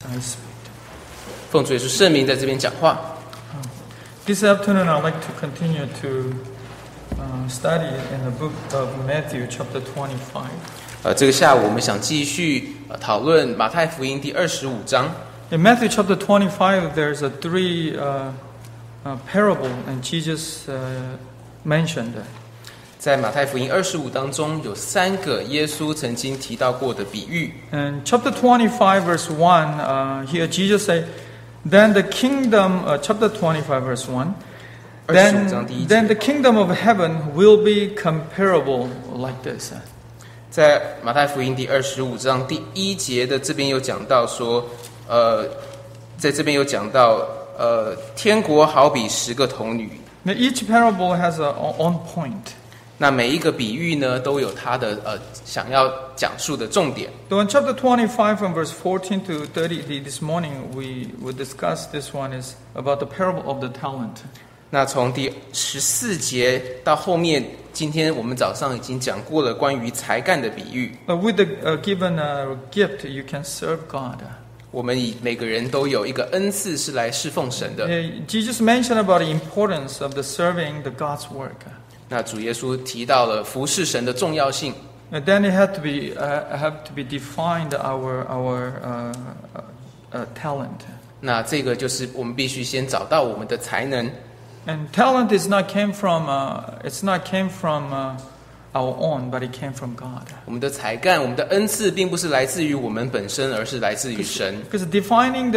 I speak. 奉主耶稣圣名在这边讲话。 This afternoon, I'd like to continue to study in the book of Matthew, chapter 25. 这个下午我们想继续讨论马太福音第25章。 In Matthew chapter 25, there's a three parable, and Jesus mentioned. 在马太福音25当中，有3个耶稣曾经提到过的比喻。 In chapter 25, verse 1, here Jesus said, "Then the kingdom," chapter 25, verse 1, then the kingdom of heaven will be comparable like this. 在马太福音第25章第1节的这边有讲到说，在这边有讲到，天国好比10个童女。 Now each parable has a on point. 那每一个比喻呢，都有它的想要讲述的重点。 So in chapter 25 from verse 14 to 30, this morning we will discuss this one is about the parable of the talent. 那从第14节到后面，今天我们早上已经讲过了关于才干的比喻。 With the given gift, you can serve God. 我们每个人都有一个恩赐是来侍奉神的。 Jesus mentioned about the importance of the serving the God's work. 那主耶稣提到了服侍神的重要性。 And then it had to be defined our talent. 那这个就是我们必须先找到我们的才能。 And talent is not came from our own, but it came from God. 我们的才干，我们的恩赐，并不是来自于我们本身，而是来自于神。 Because defining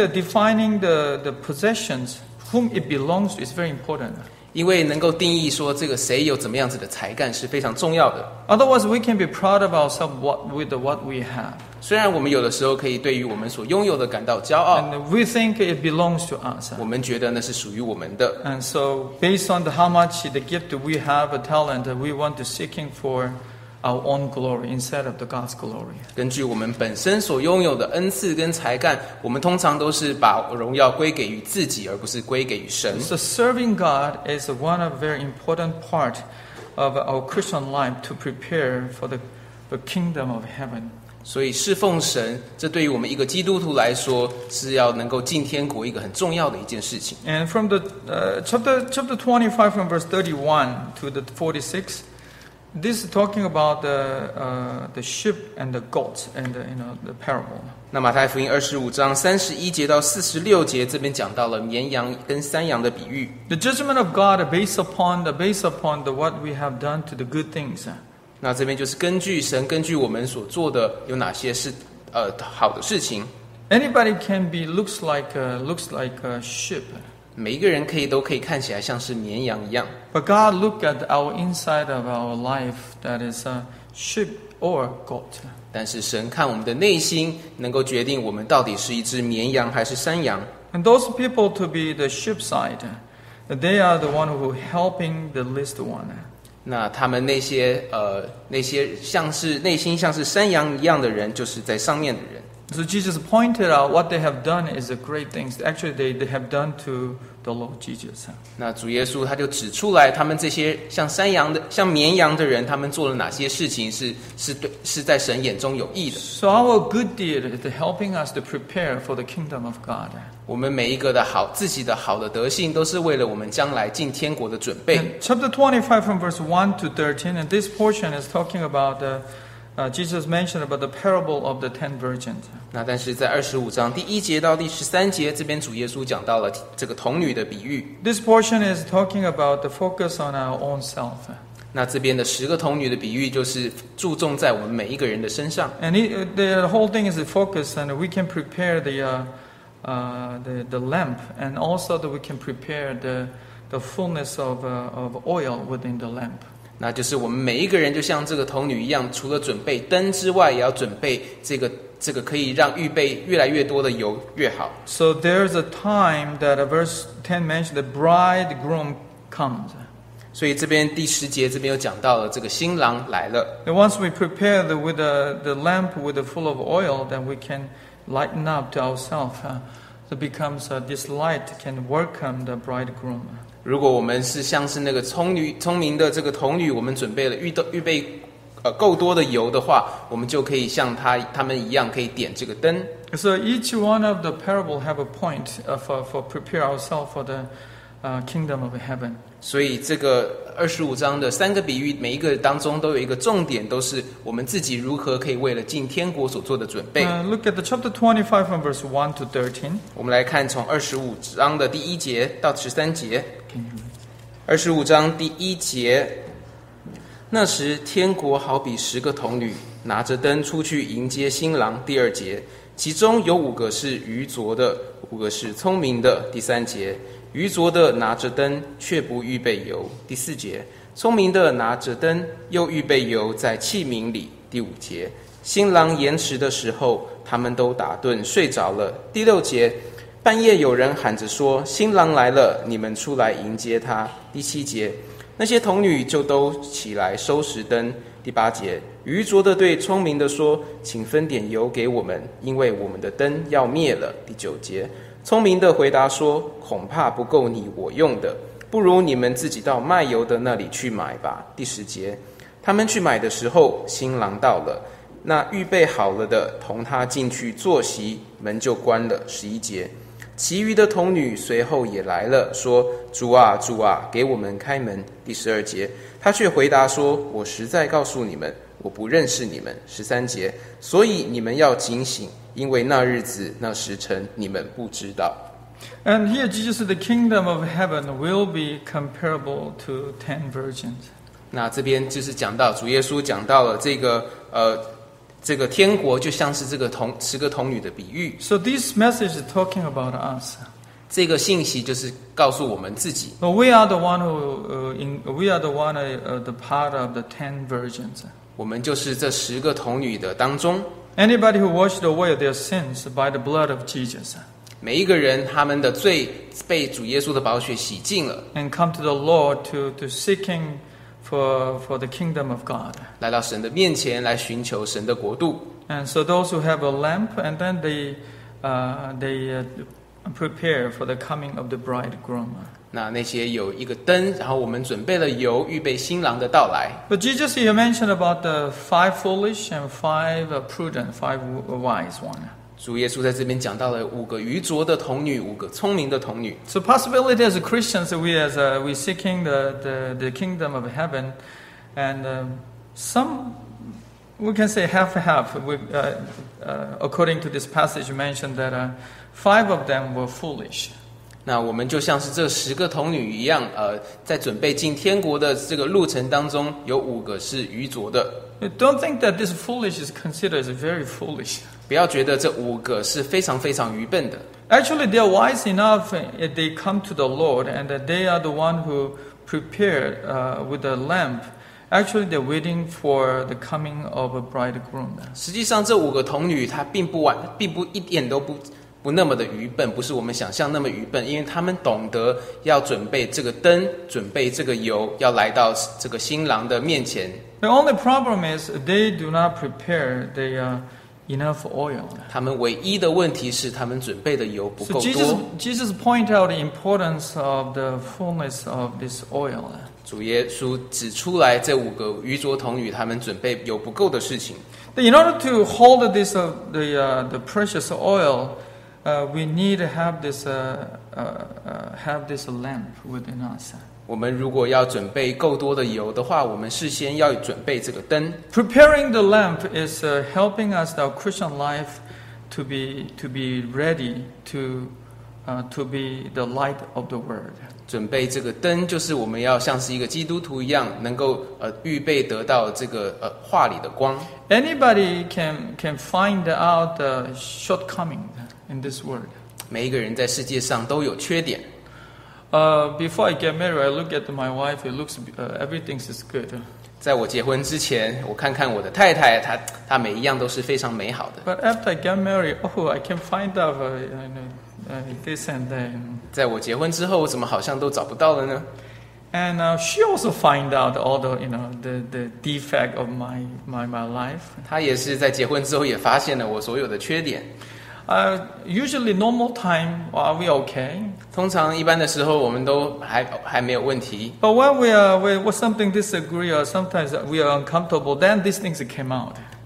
the possessions whom it belongs to is very important. 因为能够定义说这个谁有怎么样子的才干是非常重要的。 Otherwise, we can be proud of ourselves with what we have. 虽然我们有的时候可以对于我们所拥有的感到骄傲， And we think it belongs to us. 我们觉得那是属于我们的。 And so, based on how much the gift we have, a talent, we want to seeking for our own glory instead of the God's glory. 根据我们本身所拥有的恩赐跟才干，我们通常都是把荣耀归给予自己，而不是归给予神。 So serving God is one of very important part of our Christian life to prepare for the kingdom of heaven. 所以侍奉神，这对于我们一个基督徒来说，是要能够进天国一个很重要的一件事情。 And from the chapter 25, from verse 31 to the 46, this is talking about the sheep and the goats and the parable. 那马太福音25章31节到46节，这边讲到了绵羊跟山羊的比喻。 The judgment of God based upon what we have done to the good things. 那这边就是根据我们所做的有哪些是好的事情。 Anybody can be looks like a sheep. 每一个人都可以看起来像是绵羊一样。 But God looked at our inside of our life, that is a sheep or goat. 但是神看我们的内心，能够决定我们到底是一只绵羊还是山羊。 And those people to be the sheep side, they are the one who helping the least one. 那他们那些像是内心像是山羊一样的人，就是在上面的人。 So Jesus pointed out what they have done is a great things. Actually, they have done to the Lord Jesus. 那主耶稣他就指出来，他们这些像绵羊的人，他们做了哪些事情是在神眼中有益的。 So our good deed is helping us to prepare for the kingdom of God. 我们每一个的自己的好的德性，都是为了我们将来进天国的准备。 And chapter 25 from verse 1 to 13, and this portion is talking about Jesus mentioned about the parable of the 10 virgins. 那但是在25章第1节到第13节，这边主耶稣讲到了这个童女的比喻。 This portion is talking about the focus on our own self. 那这边的10个童女的比喻，就是注重在我们每一个人的身上。 And the whole thing is a focus, and we can prepare the lamp, and also that we can prepare the fullness of oil within the lamp. 那就是我们每一个人就像这个童女一样，除了准备灯之外，也要准备这个可以让预备越来越多的油越好。 So there's a time that verse 10 mentioned the bridegroom comes. 所以这边第10节这边有讲到了这个新郎来了。 And once we prepare with the lamp with the full of oil, then we can lighten up to ourselves. So it becomes this light can welcome the bridegroom. 如果我们是像是那个聪明的这个童女，我们准备了预备够多的油的话，我们就可以像他们一样，可以点这个灯。 So each one of the parable have a point for prepare ourselves for the kingdom of heaven. 所以这个25章的3个比喻，每一个当中都有一个重点，都是我们自己如何可以为了进天国所做的准备。 Look at the chapter 25 from verse 1 to 13. 我们来看从25章的第1节到13节。25章第1节，那时天国好比10个童女拿着灯出去迎接新郎。第2节，其中有5个是愚拙的，5个是聪明的。第3节，愚拙的拿着灯却不预备油。第4节，聪明的拿着灯又预备油在器皿里。第5节，新郎延迟的时候，他们都打盹睡着了。第6节，半夜有人喊着说，新郎来了，你们出来迎接他。第7节，那些童女就都起来收拾灯。第8节，愚拙的对聪明的说，请分点油给我们，因为我们的灯要灭了。第9节，聪明的回答说，恐怕不够你我用的，不如你们自己到卖油的那里去买吧。第10节，他们去买的时候，新郎到了，那预备好了的同他进去坐席，门就关了。11节，其余的童女随后也来了，说，主啊主啊，给我们开门。第12节，他却回答说，我实在告诉你们，我不认识你们。13节，所以你们要警醒，因为那日子那时辰你们不知道。 And here Jesus said the kingdom of heaven will be comparable to 10 virgins. 那这边就是讲到主耶稣讲到了这个天国就像是这个10个童女的比喻。 So this message is talking about us. 这个信息就是告诉我们自己。 We are the one the part of the 10 virgins. 我们就是这10个童女的当中。 Anybody who washed away their sins by the blood of Jesus. 每一个人他们的罪被主耶稣的宝血洗净了。 And come to the Lord to seeking for the kingdom of God. 来到神的面前来寻求神的国度。 And so those who have a lamp, and then they prepare for the coming of the bridegroom. 那些有一个灯，然后我们准备了油，预备新郎的到来。 But Jesus here mentioned about the 5 foolish and 5 prudent, 5 wise one. 主耶稣在这边讲到了5个愚拙的童女，5个聪明的童女。 So possibility as Christians, we seeking the kingdom of heaven, and some we can say half. According to this passage, you mentioned that 5 of them were foolish. 那我们就像是这10个童女一样，在准备进天国的这个路程当中，有5个是愚拙的。 Don't think that this foolish is considered as very foolish. 不要觉得这5个是非常非常愚笨的。 Actually, they are wise enough if they come to the Lord, and that they are the one who prepared with the lamp. Actually, they're waiting for the coming of a bridegroom. 实际上，这5个童女她并不一点都不那么的愚笨，不是我们想象那么愚笨，因为他们懂得要准备这个灯，准备这个油，要来到这个新郎的面前。 The only problem is they do not prepare enough oil. 他们唯一的问题是他们准备的油不够多。 So Jesus point out the importance of the fullness of this oil. 主耶稣指出来这5个愚拙童女他们准备有不够的事情。 In order to hold this the precious oil, we need to have this lamp within us. 我们如果要准备够多的油的话，我们事先要准备这个灯。 Preparing the lamp is helping us our Christian life to be ready to be the light of the world. 准备这个灯，就是我们要像是一个基督徒一样，能够预备得到这个话里的光。 Anybody can find out the shortcoming in this world. 每一个人在世界上都有缺点。 Before I get married, I look at my wife. It looks everything is good. 在我结婚之前，我看看我的太太，她每一样都是非常美好的。 But after I get married, I can find out this and that. 在我结婚之后，我怎么好像都找不到了呢？ And she also find out all the the defect of my life. 她也是在结婚之后也发现了我所有的缺点。 Usually normal time, are we okay? 通常一般的时候，我们都还没有问题。 But when we something disagree or sometimes we are uncomfortable, then these things came out.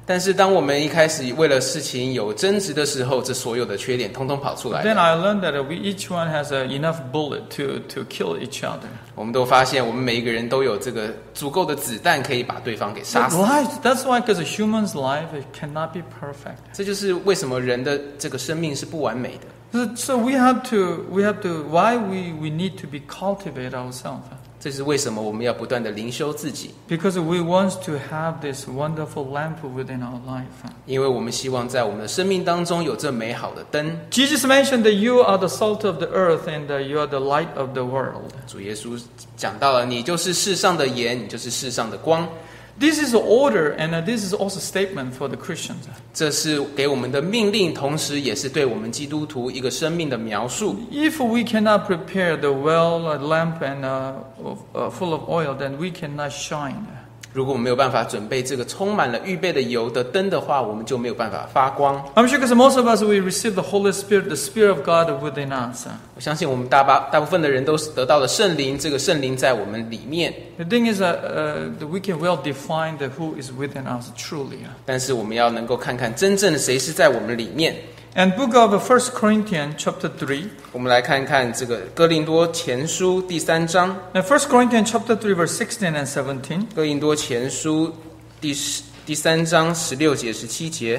但是当我们一开始为了事情有争执的时候，这所有的缺点通通跑出来了。 Then I learned that we each one has enough bullet to kill each other. 我们都发现，我们每一个人都有这个足够的子弹，可以把对方给杀死。 That's why, because a human's life it cannot be perfect. 这就是为什么人的这个生命是不完美的。 So we have to why we need to be cultivate ourselves. 这是为什么我们要不断的灵修自己。 Because we want to have this wonderful lamp within our life. 因为我们希望在我们的生命当中有这美好的灯。 Jesus mentioned that you are the salt of the earth and you are the light of the world. 主耶稣讲到了，你就是世上的盐，你就是世上的光。 This is order, and this is also a statement for the Christians. 这是给我们的命令，同时也是对我们基督徒一个生命的描述。 If we cannot prepare the well lamp and full of oil, then we cannot shine. 如果我们没有办法准备这个充满了预备的油的灯的话，我们就没有办法发光。 I'm sure because most of us we receive the Holy Spirit, the Spirit of God within us. 我相信我们大部分的人都得到了圣灵，这个圣灵在我们里面。 The thing is that we can well define who is within us truly. 但是我们要能够看看真正谁是在我们里面。 And book of 1 Corinthians chapter 3. 我们来看看这个哥林多前书第3章。 Now 1 Corinthians chapter 3 verse 16 and 17. 哥林多前书第3章16节17节。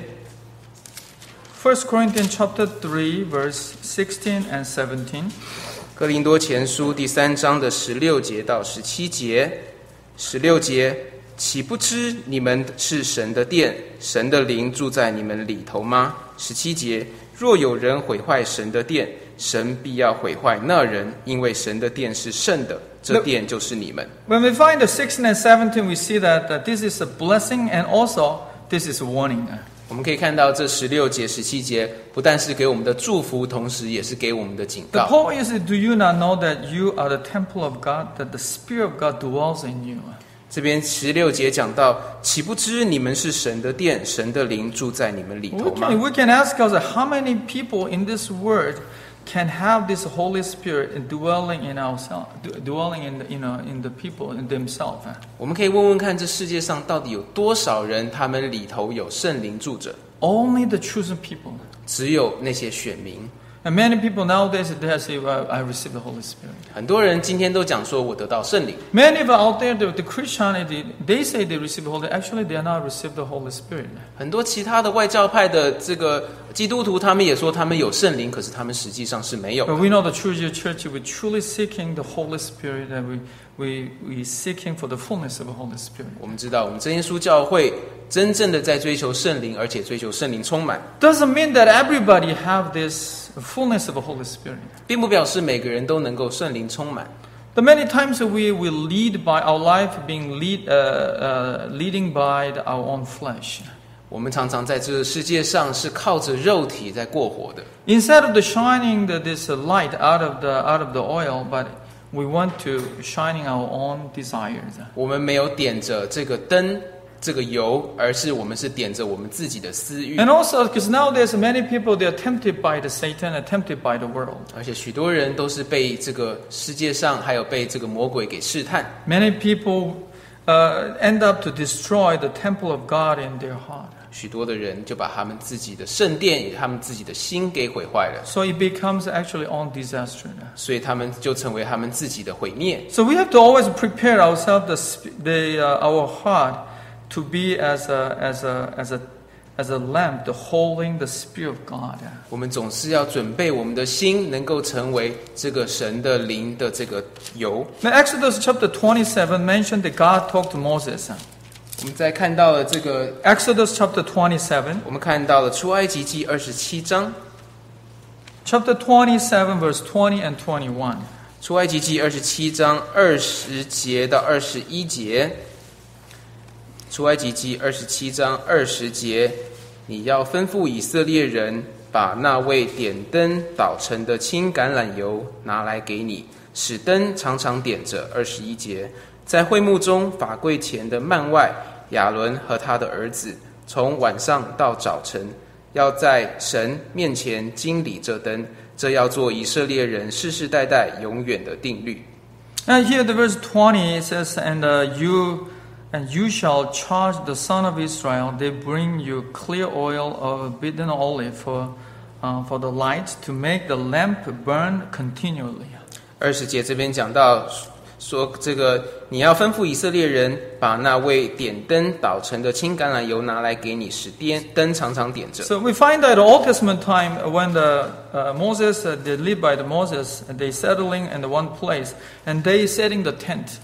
1 Corinthians chapter 3 verse 16 and 17. 哥林多前书第3章的16节到17节。16节，岂不知你们是神的殿，神的灵住在你们里头吗？17节，若有人毁坏神的殿，神必要毁坏那人，因为神的殿是圣的，这殿就是你们。 When we find the 16 and 17, we see that this is a blessing and also this is a warning. 我们可以看到这16节、17节不但是给我们的祝福，同时也是给我们的警 The 告。 point is, do you not know that you are the temple of God, that the Spirit of God dwells in you? 这边16节讲到，岂不知你们是神的殿，神的灵住在你们里头吗？ We can ask ourselves, how many people in this world can have this Holy Spirit dwelling in ourselves, dwelling in the people in themselves? 我们可以问问看，这世界上到底有多少人，他们里头有圣灵住着？ Only the chosen people. 只有那些选民。 And many people nowadays they say, well, I received the Holy Spirit. 很多人今天都讲说，我得到圣灵。 Many of out there, the Christianity, they say they receive the Holy. Actually, they are not received the Holy Spirit. 很多其他的外教派的这个基督徒，他们也说他们有圣灵，可是他们实际上是没有。 But we know the true church, we're truly seeking the Holy Spirit, and we seeking for the fullness of the Holy Spirit. 我们知道，我们真耶稣教会真正的在追求圣灵，而且追求圣灵充满。 Doesn't mean that everybody have this fullness of the Holy Spirit. 并不表示每个人都能够圣灵充满。 The many times we lead by our life being leading by our own flesh. 我们常常在这个世界上是靠着肉体在过活的。 Instead of shining this light out of the oil, but we want to shining our own desires. 我们没有点着这个灯、这个油，而是我们是点着我们自己的私欲。 And also, because nowadays many people they are tempted by the Satan and tempted by the world. 而且许多人都是被这个世界上还有被这个魔鬼给试探。 Many people end up to destroy the temple of God in their heart. 许多的人就把他们自己的圣殿、他们自己的心给毁坏了， So it becomes actually own disaster. 所以他们就成为他们自己的毁灭。 So we have to always prepare ourselves, our heart, to be as a lamp, holding the Spirit of God. 我们总是要准备我们的心，能够成为这个神的灵的这个油。 Now Exodus chapter 27 mentioned that God talked to Moses. 我们再看到了这个 Exodus chapter 27. 我们看到了出埃及记27章， Chapter 27 verse 20 and 21. 出埃及记27章20节到21节。出埃及记27章20节，你要吩咐以色列人把那位点灯捣成的青橄榄油拿来给你，使灯常常点着。21节，在会幕中法柜前的幔外，亚伦和他的儿子从晚上到早晨，要在神面前经理这灯，这要做以色列人世世代代永远的定律。 And here the verse 20 it says, and you And you shall charge the son of Israel, they bring you clear oil of bitter olive for the light, to make the lamp burn continually. 20节这边讲到说，这个你要吩咐以色列人，把那为点灯捣成的青橄榄油拿来给你，使灯常常点着。 So we find that in the Old Testament time, when Moses, they lived by the Moses, and they settling in the one place, and they setting the tent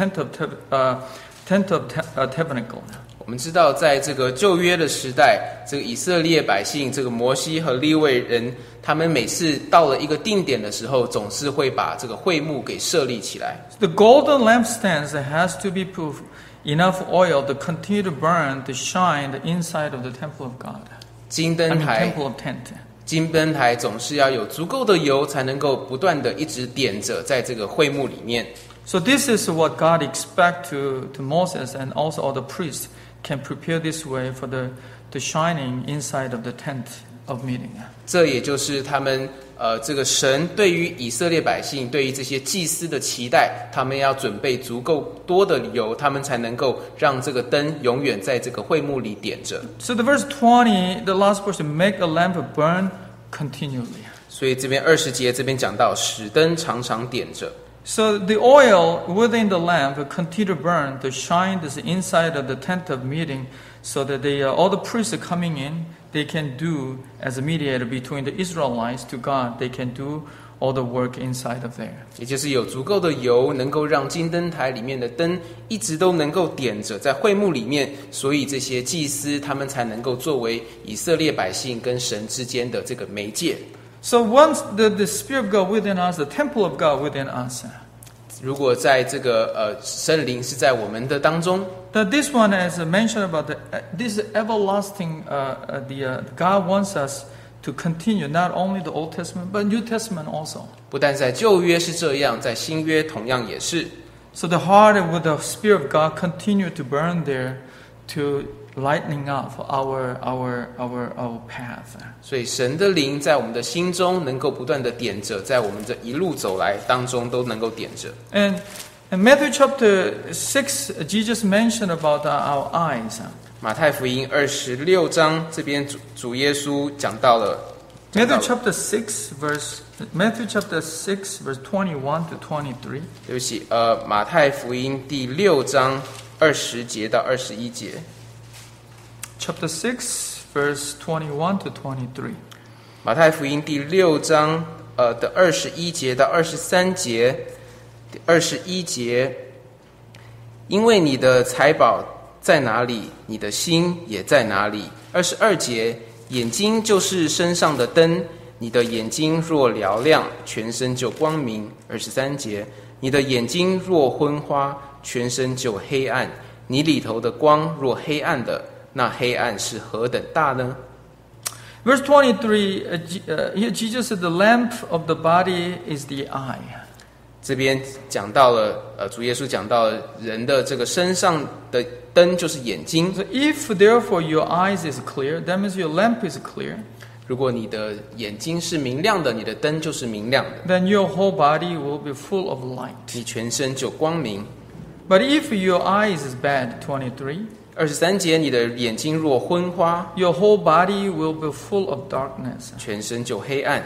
of tabernacle. 我们知道，在这个旧约的时代，这个以色列百姓，这个摩西和利未人，他们每次到了一个定点的时候，总是会把这个会幕给设立起来。 The golden lampstands has to be put enough oil to continue to burn, to shine the inside of the temple of God. 金灯台 temple of tent. 金灯台总是要有足够的油，才能够不断的一直点着，在这个会幕里面。 So this is what God expects to Moses, and also all the priests can prepare this way for the shining inside of the tent of meeting. 这也就是他们这个神对于以色列百姓，对于这些祭司的期待，他们要准备足够多的油，他们才能够让这个灯永远在这个会幕里点着。 So the verse 20, the last portion, make a lamp burn continually. 所以这边20节这边讲到，使灯常常点着。 So the oil within the lamp will continue to burn, to shine this inside of the tent of meeting, so that all the priests are coming in, they can do as a mediator between the Israelites to God. They can do all the work inside of there. 也就是有足够的油，能够让金灯台里面的灯一直都能够点着，在会幕里面，所以这些祭司他们才能够作为以色列百姓跟神之间的这个媒介。 So once the Spirit of God within us, the temple of God within us. 如果在这个圣灵是在我们的当中 that this one is mentioned about this everlasting, God wants us to continue not only the Old Testament but New Testament also. 不但在旧约是这样，在新约同样也是。 So the heart with the Spirit of God continue to burn there to lightening up our path. 所以神的灵在我们的心中能够不断的点着，在我们这一路走来当中都能够点着。 And in Matthew chapter 6, Jesus mentioned about our eyes. 马太福音26章这边主耶稣讲到了 Matthew chapter 6 verse 21 to 23. 对不起，马太福音第6章20节到21节。 Chapter 6 verse 21 to 23. 马太福音第6章的21节到23节。21节，因为你的财宝在哪里，你的心也在哪里。22节，眼睛就是身上的灯，你的眼睛若嘹亮，全身就光明。23节，你的眼睛若昏花，全身就黑暗。你里头的光若黑暗的，那黑暗是何等大呢？ Verse 23, here Jesus said, the lamp of the body is the eye. 这边讲到了，主耶稣讲到了人的这个身上的灯就是眼睛。 So if therefore your eyes is clear, that means your lamp is clear. 如果你的眼睛是明亮的，你的灯就是明亮的。 Then your whole body will be full of light. 你全身就光明。 But if your eyes is bad, 23. 23节，你的眼睛若昏花， your whole body will be full of darkness. 全身就黑暗。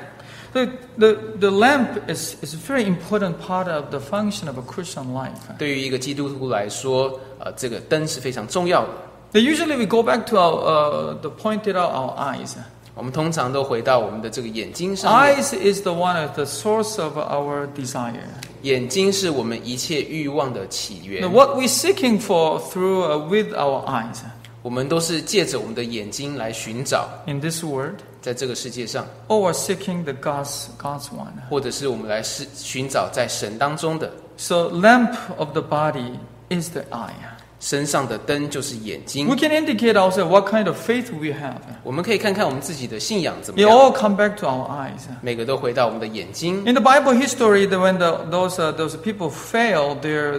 The lamp is a very important part of the function of a Christian life. 对于一个基督徒来说，这个灯是非常重要的。 Usually we go back to the pointed out our eyes. 我们通常都回到我们的这个眼睛上面。 Eyes is the one of the source of our desire. 眼睛是我们一切欲望的起源。 Now, what we're seeking for through with our eyes. 我们都是借着我们的眼睛来寻找 In this world, 在这个世界上， or we're seeking the God's one. 或者是我们来寻找在神当中的。 So, lamp of the body is the eye. 身上的灯就是眼睛。 We can indicate ourselves what kind of faith we have. 我们可以看看我们自己的信仰怎么 It 样。 all come back to our eyes. 每个都回到我们的眼睛。 In the Bible history, when those people fail their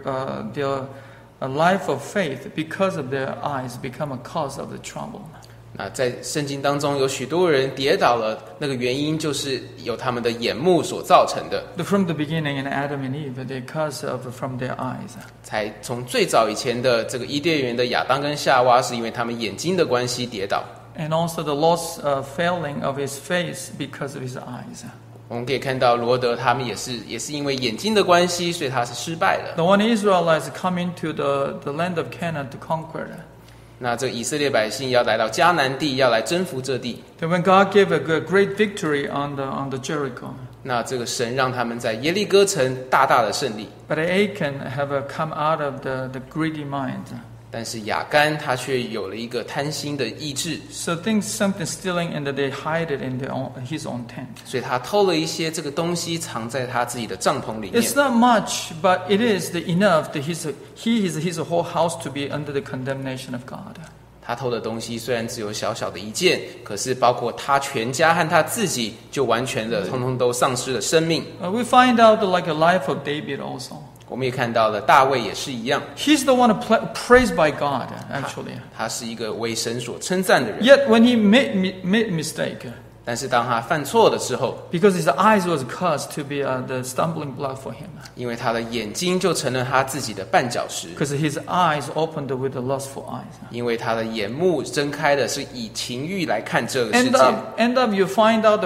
life of faith because of their eyes become a cause of the trouble. 那在圣经当中有许多人跌倒了，那个原因就是由他们的眼目所造成的。 From the beginning in Adam and Eve, because of from their eyes. 才从最早以前的这个伊甸园的亚当跟夏娃，是因为他们眼睛的关系跌倒。 And also the loss failing of his face because of his eyes. 我们可以看到罗德他们也是因为眼睛的关系，所以他是失败的。 The one Israelites coming to the land of Canaan to conquer. 那这以色列百姓要来到迦南地，要来征服这地。 When God gave a great victory on the Jericho. 那这个神让他们在耶利哥城大大的胜利。 But Achan have come out of the greedy mind. 但是亚干他却有了一个贪心的意志。 So things something stealing and they hide it in his own tent. 所以他偷了一些这个东西，藏在他自己的帐篷里面。 It's not much, but it is enough that his whole house to be under the condemnation of God. 他偷的东西虽然只有小小的一件，可是包括他全家和他自己，就完全的通通都丧失了生命。 We find out like a life of David also. 我们也看到了大卫也是一样。 He's the one praised by God, actually. 他是一个为神所称赞的人。 Yet when he made mistake, 但是当他犯错的时候， because his eyes was caused to be the stumbling block for him. 因为他的眼睛就成了他自己的绊脚石。 Because his eyes opened with the lustful eyes. 因为他的眼目睁开的是以情欲来看这个世界。 End up you find out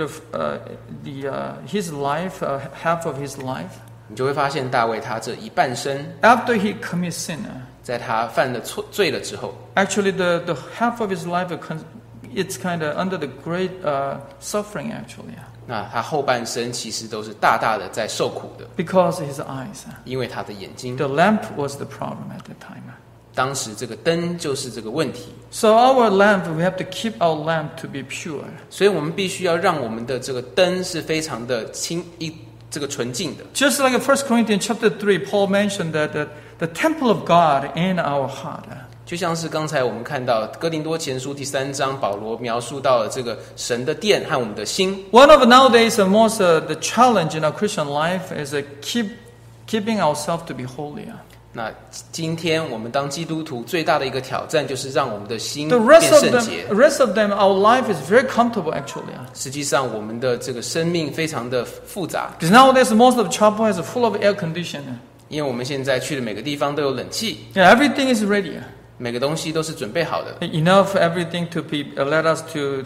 his life, half of his life. 你就会发现大卫他这一半生 After he commits sin, 在他犯了罪了之后 actually the half of his life it's kind of under the great suffering actually. 那他后半生其实都是大大的在受苦的 Because his eyes. 因为他的眼睛 The lamp was the problem at that time. 当时这个灯就是这个问题 So our lamp, we have to keep our lamp to be pure. 所以我们必须要让我们的这个灯是非常的这个纯净的 Just like in 1 Corinthians chapter 3, Paul mentioned that the temple of God in our heart. 就像是刚才我们看到哥林多前书第3章保罗描述到了这个神的殿和我们的心 One of nowadays most the challenge in our Christian life is keeping ourselves to be holy. 那今天我们当基督徒最大的一个挑战就是让我们的心 The 变 rest 圣洁 of them, our life is very comfortable actually. 实际上我们的这个生命非常的复杂 Because nowadays most of chapel is full of air conditioning. 因为我们现在去的每个地方都有冷气 Yeah, everything is ready. 每个东西都是准备好的 Enough everything to let us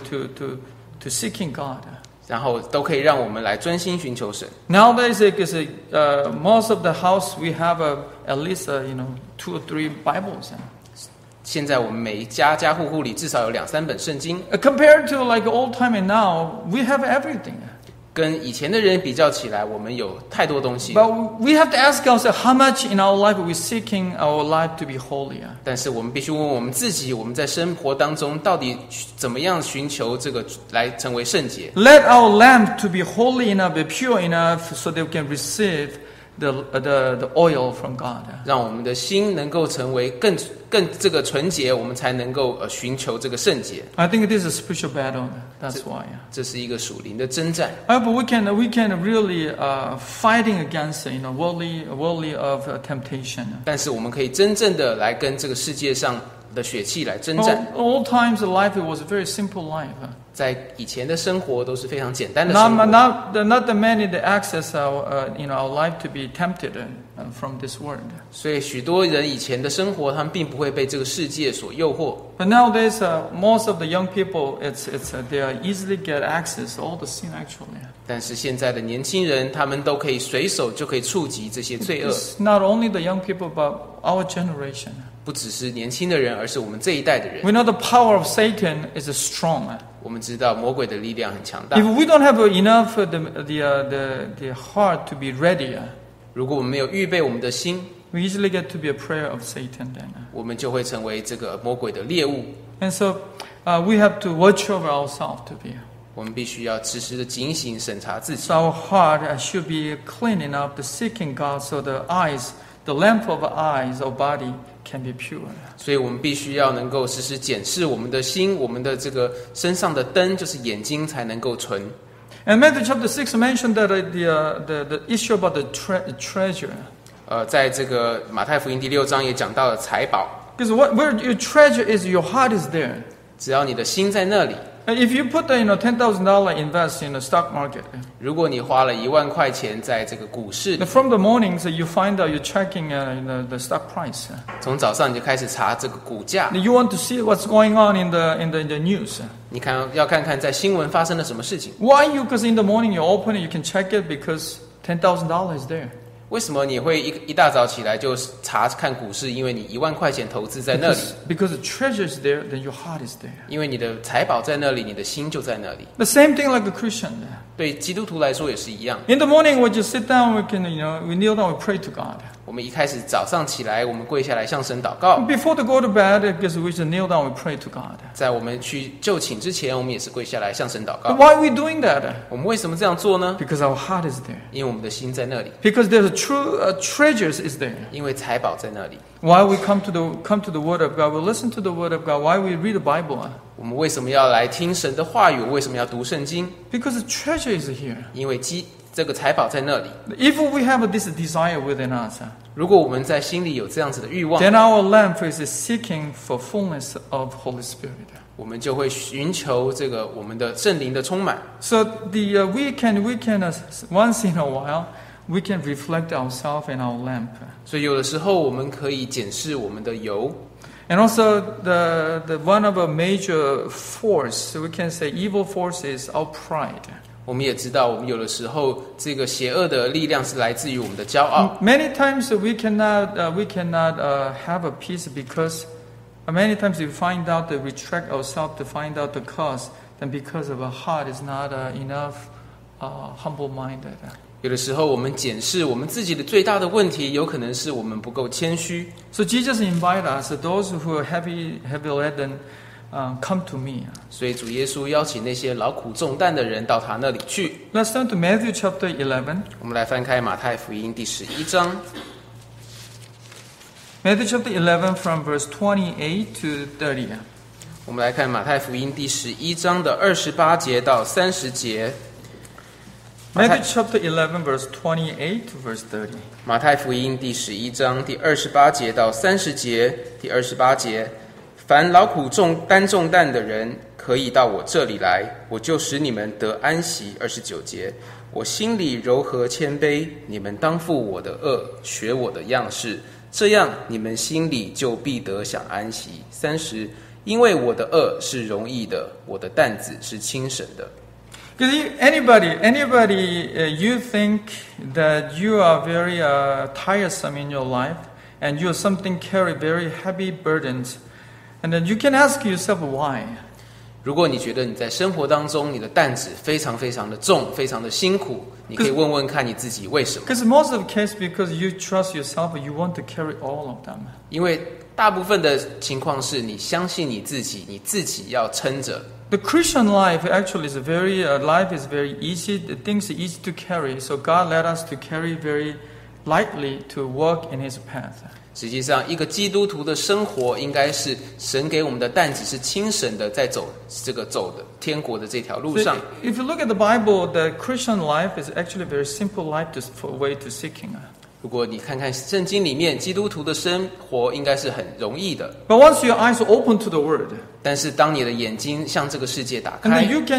to seeking God. 然后都可以让我们来专心寻求神 Nowadays, because most of the house we have at least 2 or 3 Bibles. 现在我们每一家户户里至少有2-3本圣经 Compared to like old time and now, we have everything. 跟以前的人比较起来我们有太多东西 But we have to ask ourselves how much in our life are we seeking our life to be holy. 但是我们必须问我们自己我们在生活当中到底怎么样寻求这个来成为圣洁 Let our lamp to be holy enough, be pure enough, so that we can receive the oil from God. 让我们的心能够成为更这个纯洁我们才能够寻求这个圣洁 I think this is a spiritual battle. That's why. 这是一个属灵的征战 But we can really fighting against worldly of temptation. 但是我们可以真正的来跟这个世界上的血气来征战 Old times life was a very simple life. 在以前的生活都是非常简单的生活 Not the many that access our life to be tempted from this world. 所以许多人以前的生活他们并不会被这个世界所诱惑 But nowadays, most of the young people, they are easily get access to all the sin actually. 但是现在的年轻人他们都可以随手就可以触及这些罪恶 It's not only the young people, but our generation. 不只是年轻的人而是我们这一代的人 We know the power of Satan is strong. 我们知道魔鬼的力量很强大 If we don't have enough the heart to be ready, 如果我们没有预备我们的心 we easily get to be a prayer of Satan then. 我们就会成为这个魔鬼的猎物 And so we have to watch over ourselves to be. 我们必须要时时的警醒审查自己 So our heart should be clean enough to seeking God, so the lamp of our eyes, our body can be pure. 所以我们必须要能够时时检视我们的心我们的这个身上的灯就是眼睛才能够纯 And Matthew chapter 6 mentioned that the issue about the treasure. 在这个马太福音第6章也讲到了财宝 Because where your treasure is, your heart is there. 只要你的心在那里。 If you put $10,000 invest in the stock market, 如果你花了1万块钱在这个股市里， from the mornings you find out you're checking the stock price. 从早上你就开始查这个股价， You want to see what's going on in the news. 你要看看在新闻发生了什么事情。 Why you? Because in the morning you open it, you can check it because $10,000 is there. 为什么你会一大早起来就查看股市？因为你1万块钱投资在那里。 Because the treasure is there, then your heart is there. 因为你的财宝在那里，你的心就在那里。 The same thing like a Christian. 对基督徒来说也是一样。 In the morning, we just sit down, we kneel down, we pray to God. 我们一开始早上起来，我们跪下来向神祷告。 Before to go to bed, because we just kneel down, we pray to God. 在我们去就寝之前，我们也是跪下来向神祷告。 Why are we doing that? 我们为什么这样做呢？ Because our heart is there. 因为我们的心在那里。 Because there's a true treasures is there. 因为财宝在那里。 Why we come to the Word of God? We listen to the Word of God. Why we read the Bible? 我们为什么要来听神的话语？为什么要读圣经？ Because the treasure is here. 因为这个财宝在那里。 If we have this desire within us, 如果我们在心里有这样子的欲望， then our lamp is seeking for fullness of Holy Spirit. 我们就会寻求这个我们的圣灵的充满。 So we can once in a while we can reflect ourselves in our lamp. 所以有的时候我们可以检视我们的油。 And also the one of a major force, we can say evil force is our pride. 我们也知道，我们有的时候这个邪恶的力量是来自于我们的骄傲。 Many times we cannot have a peace because many times we find out that we track ourselves to find out the cause, then because of our heart is not enough humble-minded. 有的时候我们检视我们自己的最大的问题，有可能是我们不够谦虚。 So Jesus invites us, those who are heavy laden, come to me. 所以主耶稣邀请那些劳苦重担的人到他那里去。 Let's turn to Matthew chapter 11. 我们来翻开马太福音第11章。 Matthew chapter 11 from verse 28 to 30. 我们来看马太福音第11章的28节到30节。 Matthew chapter 11 verse 28 to verse 30. 马太福音第11章第28节到30节。第28节，凡劳苦重担的人，可以到我这里来，我就使你们得安息。29节，我心里柔和谦卑，你们当负我的恶，学我的样式，这样你们心里就必得享安息。30，因为我的恶是容易的，我的担子是轻省的。 Because anybody, you think that you are very tiresome in your life, and you something carry very heavy burdens, and then you can ask yourself why. 如果你觉得你在生活当中你的担子非常非常的重，非常的辛苦，你可以问问看你自己为什么？ Because most of the case, because you trust yourself, you want to carry all of them. 因为大部分的情况是你相信你自己，你自己要撑着。 The Christian life actually is life is very easy. The things are easy to carry. So God led us to carry very lightly to walk in His path. 实际上，一个基督徒的生活应该是神给我们的担子是轻省的，在走的天国的这条路上。 So if you look at the Bible, the Christian life is actually a very simple life way to seeking. 如果你看看圣经里面，基督徒的生活应该是很容易的。 But once your eyes are open to the Word, 但是当你的眼睛向这个世界打 and 开 then you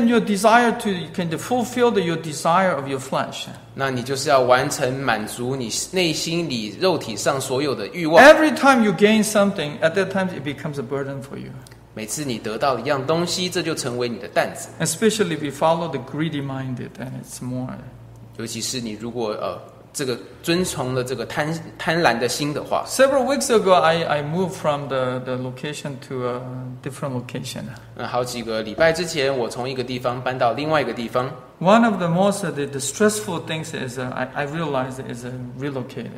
can fulfill your desire of your flesh. 那你就是要完成满足你内心里肉体上所有的欲望。 Every time you gain something, at that time it becomes a burden for you. 每次你得到一样东西，这就成为你的担子。 Especially if you follow the greedy-minded, and it's more. 尤其是你如果这个遵从了这个贪婪的心的话。 Several weeks ago, I moved from the location to a different location. 好几个礼拜之前，我从一个地方搬到另外一个地方。 One of the most the stressful things is I realized is relocation,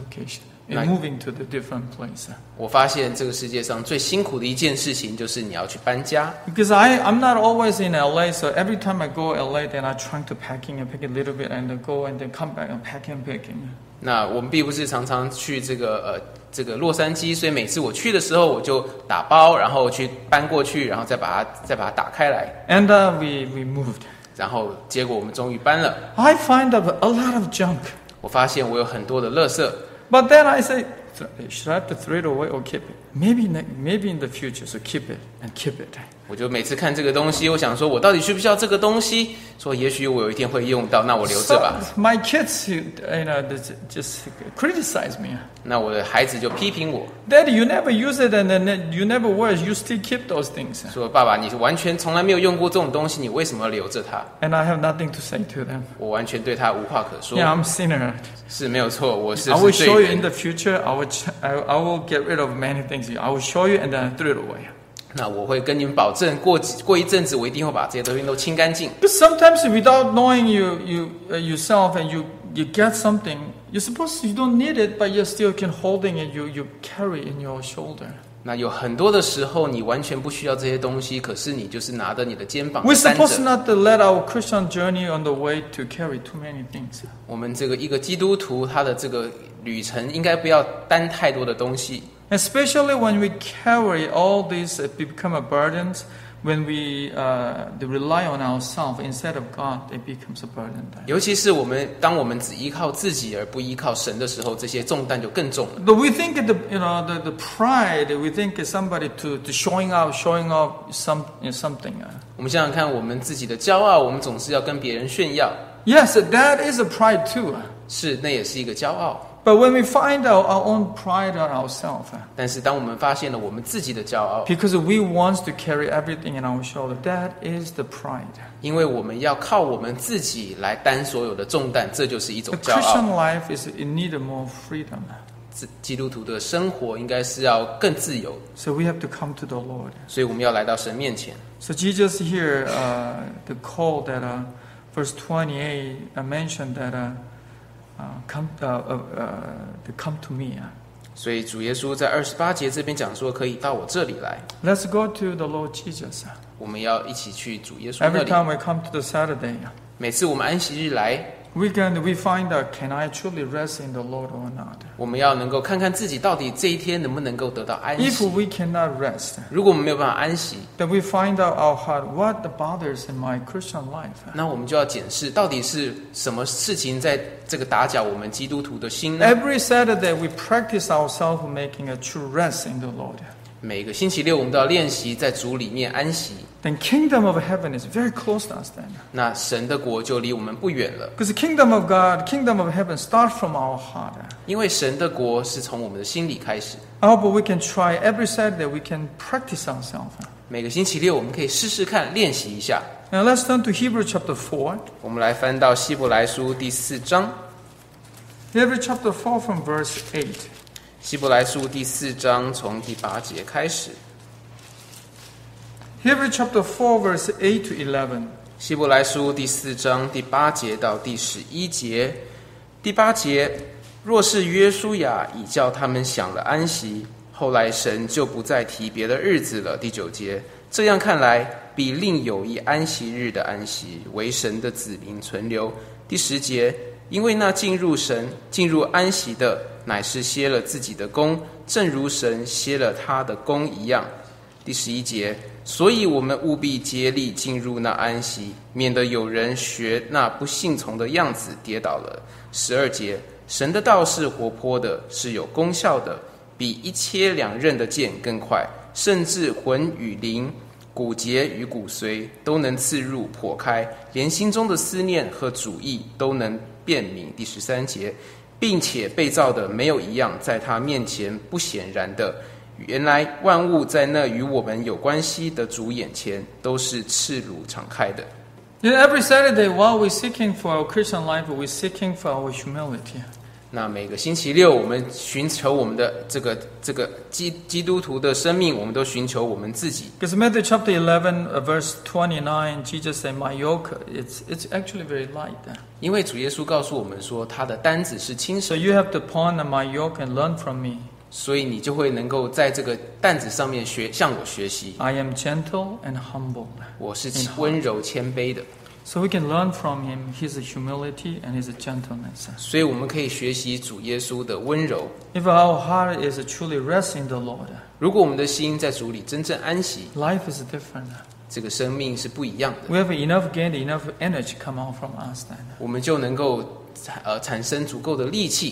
moving to the different place. 我发现这个世界上最辛苦的一件事情就是你要去搬家。 Because I'm not always in LA, so every time I go LA, then I try to pack a little bit, and then go and then come back and packing. 那我们并不是常常去这个洛杉矶，所以每次我去的时候，我就打包，然后去搬过去，然后再把它打开来。 And we moved. 然后结果我们终于搬了。 I find a lot of junk. 我发现我有很多的垃圾。 But then I say, should I have to throw it away or keep it? maybe in the future, so keep it and keep it. 我就每次看这个东西，我想说，我到底需不需要这个东西？说也许我有一天会用到，那我留着吧。 So my kids, just criticize me. 那我的孩子就批评我。 Daddy, you never use it, and then you never wear it. You still keep those things. 说爸爸，你完全从来没有用过这种东西，你为什么要留着它 ？And I have nothing to say to them. 我完全对他无话可说。 Yeah, I'm sinner. 是没有错，我是 I will 罪 show you in 人。 the future. I will get rid of many things. I will show you, and then I throw it away. 那我会跟你们保证，过一阵子，我一定会把这些东西都清干净。 But sometimes, without knowing yourself, and you get something, you don't need it, but you still can holding it. You carry in your shoulder. 那有很多的时候，你完全不需要这些东西，可是你就是拿着你的肩膀 We're 担 supposed 着。 not to let our Christian journey on the way to carry too many things. 我们这个一个基督徒，他的这个旅程应该不要担太多的东西。 Especially when we carry all these, become a burdens. When we rely on ourselves instead of God, it becomes a burden. 尤其是当我们只依靠自己而不依靠神的时候，这些重担就更重了。 But we think the pride. We think it's somebody to showing off something. 我们想想看，我们自己的骄傲，我们总是要跟别人炫耀。 Yes, that is a pride too. 是，那也是一个骄傲。 But when we find out our own pride on ourselves, 但是当我们发现了我们自己的骄傲， because we want to carry everything in our shoulder, that is the pride. 因为我们要靠我们自己来担所有的重担，这就是一种 The 骄傲。 Christian life is in need of more freedom. 基督徒的生活应该是要更自由， So we have to come to the Lord. 所以我们要来到神面前。 So Jesus here, the call that verse 28 mentioned that come to me. 所以主耶稣在28节这边讲说，可以到我这里来。 Let's go to the Lord Jesus. 我们要一起去主耶稣那 Every 里。 time we come to the Saturday, 每次我们安息日来， we find out, can I truly rest in the Lord or not? 我们要能够看看自己到底这一天能不能够得到安 If 息。 we cannot rest, 如果我们没有办法安息， then we find out our heart, what bothers in my Christian life. 那我们就要检视到底是什么事情在这个打搅我们基督徒的心呢？ Every Saturday, we practice ourselves making a true rest in the Lord. 每个星期六我们都要练习在主里面安息。 Then kingdom of heaven is very close to us then. 那神的国就离我们不远了， Because the kingdom of God, kingdom of heaven starts from our heart. 因为神的国是从我们的心里开始。 I hope we can try every Saturday, we can practice ourselves. 每个星期六我们可以试试看，练习一下。 Now let's turn to Hebrews chapter 4. 我们来翻到希伯来书第4章， Hebrews chapter 4 from verse 8. 希伯来书第4章从第8节开始。 Hebrews chapter 4 verse 8 to 11. 希伯来书第4章第8节到第11节。第8节，若是约书亚已叫他们享了安息，后来神就不再提别的日子了。第9节，这样看来，必另有一安息日的安息，为神的子民存留。第10节，因为那进入安息的，乃是歇了自己的功，正如神歇了他的功一样。第11节，所以我们务必竭力进入那安息，免得有人学那不信从的样子跌倒了。12节，神的道是活泼的，是有功效的，比一切两刃的剑更快，甚至魂与灵、骨节与骨髓都能刺入剖开，连心中的思念和主意都能辨明。第13节，并且被造的没有一样在他面前不显然的。原来万物在那与我们有关系的主眼前都是赤裸敞开的。 Every Saturday, while we're seeking for our Christian life, we're seeking for our humility. 那每个星期六，我们寻求我们的这个基督徒的生命，我们都寻求我们自己。 Because Matthew chapter 11, verse 29, Jesus said, "My yoke, it's actually very light." 因为主耶稣告诉我们说，他的担子是轻 So 省， you have to put on my yoke and learn from me. 所以你就会能够在这个担子上面向我学习。 I am gentle and humble. 我是温柔谦卑的， So we can learn from him his humility and his gentleness. 所以我们可以学习主耶稣的温柔。 If our heart is truly resting in the Lord, 如果我们的心在主里真正安息， life is different. 这个生命是不一样的， We have enough gain, enough energy come out from us then. 我们就能够产生足够的力气。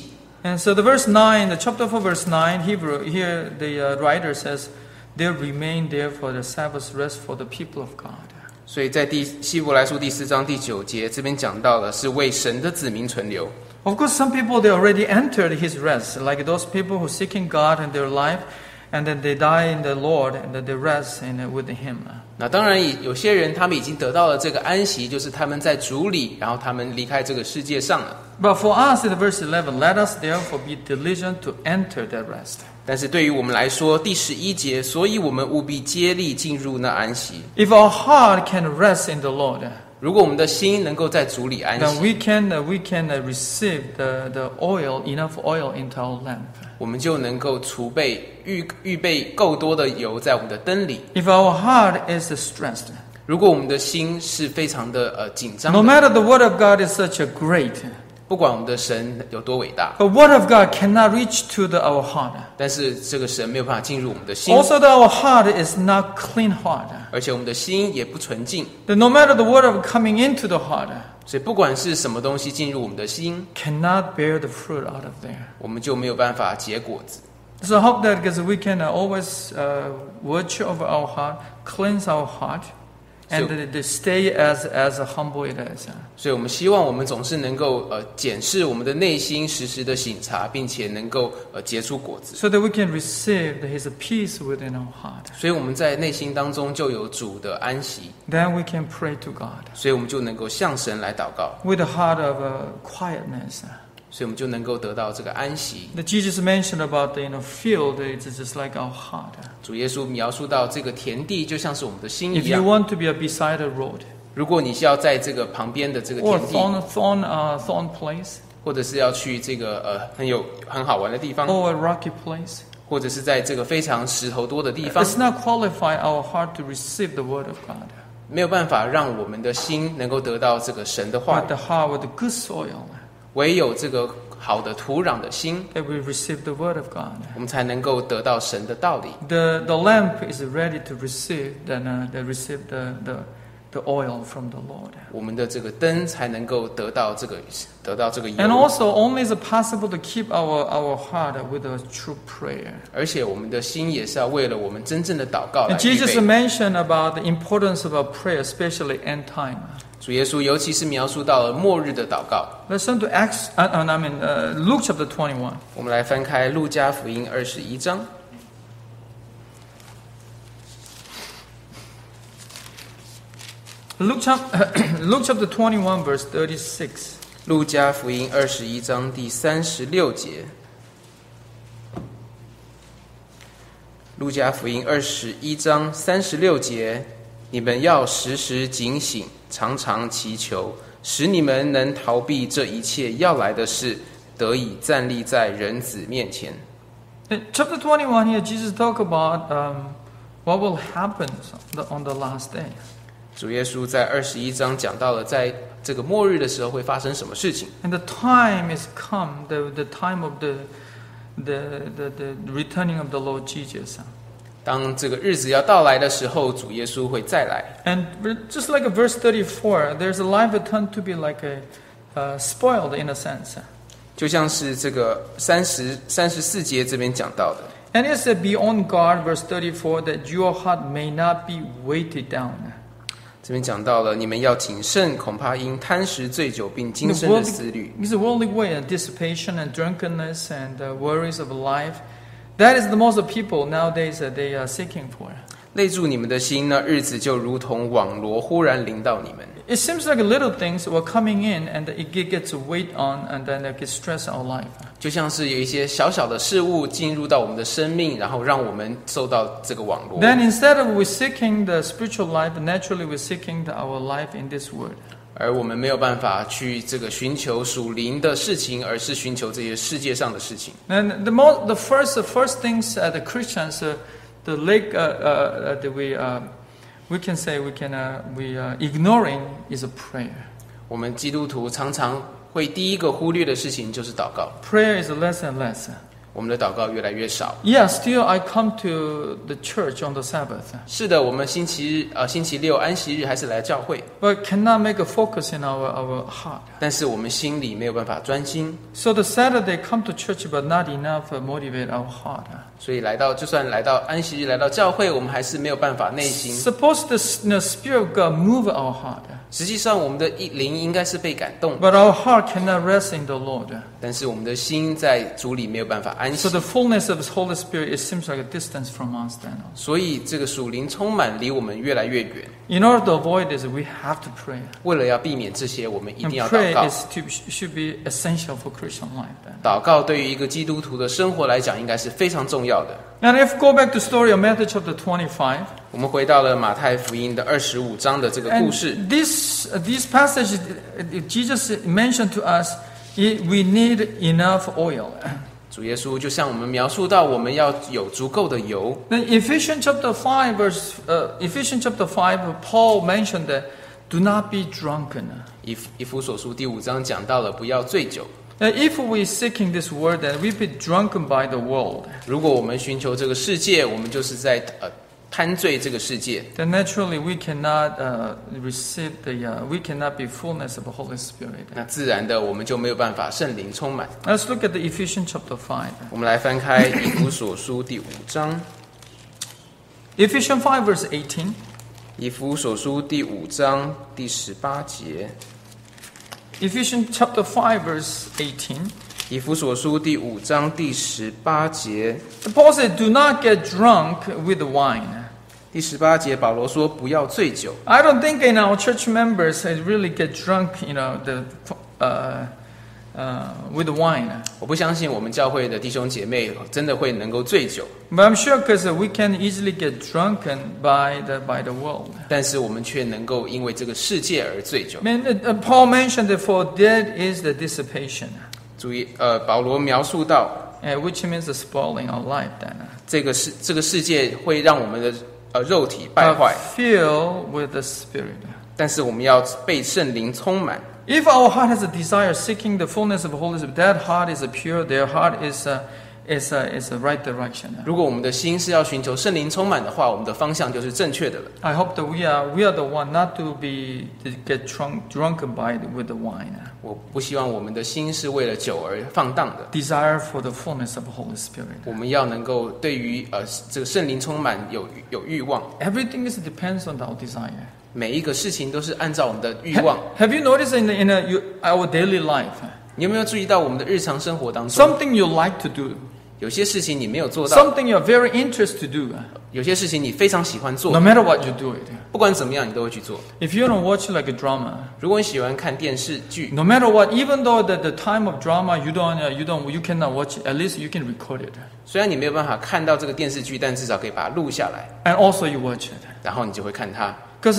And so the verse 9, the chapter 4 verse 9, Hebrew, here the writer says, there remain therefore the Sabbath rest for the people of God. 所以在希伯来书第4章第9节这边讲到了是为神的子民存留。 Of course, some people, they already entered His rest, like those people who seeking God in their life, and then they die in the Lord, and then they rest with Him. 那当然有些人他们已经得到了这个安息，就是他们在主里，然后他们离开这个世界上了。 But for us, in verse 11, let us therefore be diligent to enter that rest. 但是对于我们来说，第11节，所以我们务必竭力进入那安息。 If our heart can rest in the Lord, 如果我们的心能够在主里安息， then we can receive the oil, enough oil into our lamp. 我们就能够储备预备够多的油在我们的灯里。 If our heart is stressed, 如果我们的心是非常的紧张的， no matter the word of God is such a great, 不管我们的神有多伟大， the word of God cannot reach to our heart. 但是这个神没有办法进入我们的心， Also, our heart is not clean heart. 而且我们的心也不纯净。 That no matter the word of coming into the heart, 所以不管是什么东西进入我们的心， cannot bear the fruit out of there. 我们就没有办法结果子。 So I hope that because we can always watch over our heart, cleanse our heart, and to stay as humble it is. 所以我们希望我们总是能够检视我们的内心，时时的省察，并且能够结出果子。 So that we can receive His peace within our heart. 所以我们在内心当中就有主的安息， Then we can pray to God 所以我们就能够向神来祷告， with a heart of quietness. 所以我们就能够得到这个安息。 The Jesus mentioned about the field, it's just like our heart. 主耶稣描述到这个田地就像是我们的心一 If you 样。 want to be beside a road 如果你是要在这个旁边的这个 or 田地， thorn place 或者是要去这个很好玩的地方， or a rocky place, 或者是在这个非常石头多的地方， it's not qualify our heart to receive the word of God. 没有办法让我们的心能够得到这个神的话 But 语。 the heart with the good soil, 唯有这个好的土壤的心， that we receive the word of God. 我们才能够得到神的道理。 The lamp is ready to receive, then they receive the oil from the Lord. 我们的这个灯才能够得到这个油。 And also, only is it possible to keep our heart with a true prayer. 而且我们的心也是要为了我们真正的祷告来 And 预 Jesus 备。 mentioned about the importance of our prayer, especially end time. 主耶稣尤其是描述到了末日的祷告。 Let's turn to Luke chapter 21. 我们来翻开路加福音21章。 Luke chapter 21, verse 36. 路加福音21章第36节。路加福音21章36节，你们要时时警醒，常常祈求，使你们能逃避这一切要来的事，得以站立在人子面前。 In chapter 21 here, Jesus talk about what will happen on the last day. 主耶稣在21章讲到了，在这个末日的时候会发生什么事情。 And the time is come, the time of the returning of the Lord Jesus. 当这个日子要到来的时候，主耶稣会再来。 And just like verse 34, there's a life that turned to be like spoiled in a sense. 就像是这个34节这边讲到的。 And it said, be on guard, verse 34, that your heart may not be weighted down. 这边讲到了，你们要谨慎，恐怕因贪食、醉酒并今生的思虑。 It's a worldly way of dissipation and drunkenness and worries of life. That is the most of people nowadays that they are seeking for. 累住你们的心，那日子就如同网罗忽然临到你们。 It seems like little things were coming in and it gets weight on and then it gets stress our life. 就像是有一些小小的事物进入到我们的生命，然后让我们受到这个网罗。 Then instead of we seeking the spiritual life, naturally we're seeking our life in this world. 而我们没有办法去这个寻求属灵的事情，而是寻求这些世界上的事情。 And the first things the Christians the lake that we can say we ignoring is a prayer. 我们基督徒常常会第一个忽略的事情就是祷告。 Prayer is less and less. 我们的祷告越来越少。 Yeah, still I come to the church on the Sabbath, 是的，我们星期六安息日还是来教会， but cannot make a focus in our heart. 但是我们心里没有办法专心， So the Saturday come to church, but not enough motivate our heart. 所以就算来到安息日来到教会，我们还是没有办法内心。 Suppose the Spirit of God move our heart, 实际上，我们的灵应该是被感动， but our heart cannot rest in the Lord. 但是我们的心在主里没有办法安息 So。the fullness of His Holy Spirit, it seems like a distance from us then. 所以这个属灵充满离我们越来越远。 In order to avoid this, we have to pray. 为了要避免这些，我们一 And 定要祷告。 pray should be essential for Christian life then. 祷告对于一个基督徒的生活来讲，应该是非常重要的。 And if go back to story of Matthew chapter 25, 我们回到了马太福音的25章的这个故 and 事。 these passages, Jesus mentioned to us, we need enough oil. 主耶稣就像我们描述到，我们要有足够的油。 Then Ephesians chapter 5, Paul mentioned that do not be drunken. 以弗所书第5章讲到了不要醉酒。 If we seeking this word, then we be drunken by the world. 如果我们寻求这个世界，我们就是在贪醉这个世界。 Then naturally we cannot receive we cannot be fullness of the Holy Spirit. 那自然的，我们就没有办法圣灵充满。 Let's look at the Ephesians chapter 5. 我们来翻开以弗所书第5章， Ephesians 5 verse 18. 以弗所书第5章第18节。 Ephesians chapter 5 verse 18. 以弗所书第5章第18节。 Paul said, "Do not get drunk with wine." 第18节，保罗说不要醉酒。 I don't think in our church members really get drunk, with wine. 我不相信我们教会的弟兄姐妹真的会能够醉酒， But I'm sure because we can easily get drunken by the world. 但是我们却能够因为这个世界而醉酒。 Paul mentioned that for dead is the dissipation, 注意，保罗描述到 which means the spoiling of life. Then 这个世界会让我们的肉体败坏， filled with the Spirit. 但是我们要被圣灵充满。 If our heart has a desire seeking the fullness of the Holy Spirit, that heart is pure. Their heart is a right direction. 如果我们的心是要寻求圣灵充满的话，我们的方向就是正确的了。 I hope that we are the one not to get drunken with the wine. 我不希望我们的心是为了酒而放荡的。 Desire for the fullness of the Holy Spirit. 我们要能够对于这个圣灵充满有欲望。 Everything depends on our desire. 每一个事情都是按照我们的欲望。 Have you noticed in our daily life? 你有没有注意到我们的日常生活当中， Something you like to do, 有些事情你没有做到， something you're very interested to do. 有些事情你非常喜欢做 No， matter what you do it. 不管怎么样你都会去做。 If you don't watch like a drama, 如果你喜欢看电视剧， no matter what, even though the time of drama you cannot watch it, at least you can record it. 虽然你没有办法看到这个电视剧，但至少可以把它录下来， And also you watch it. 然后你就会看它，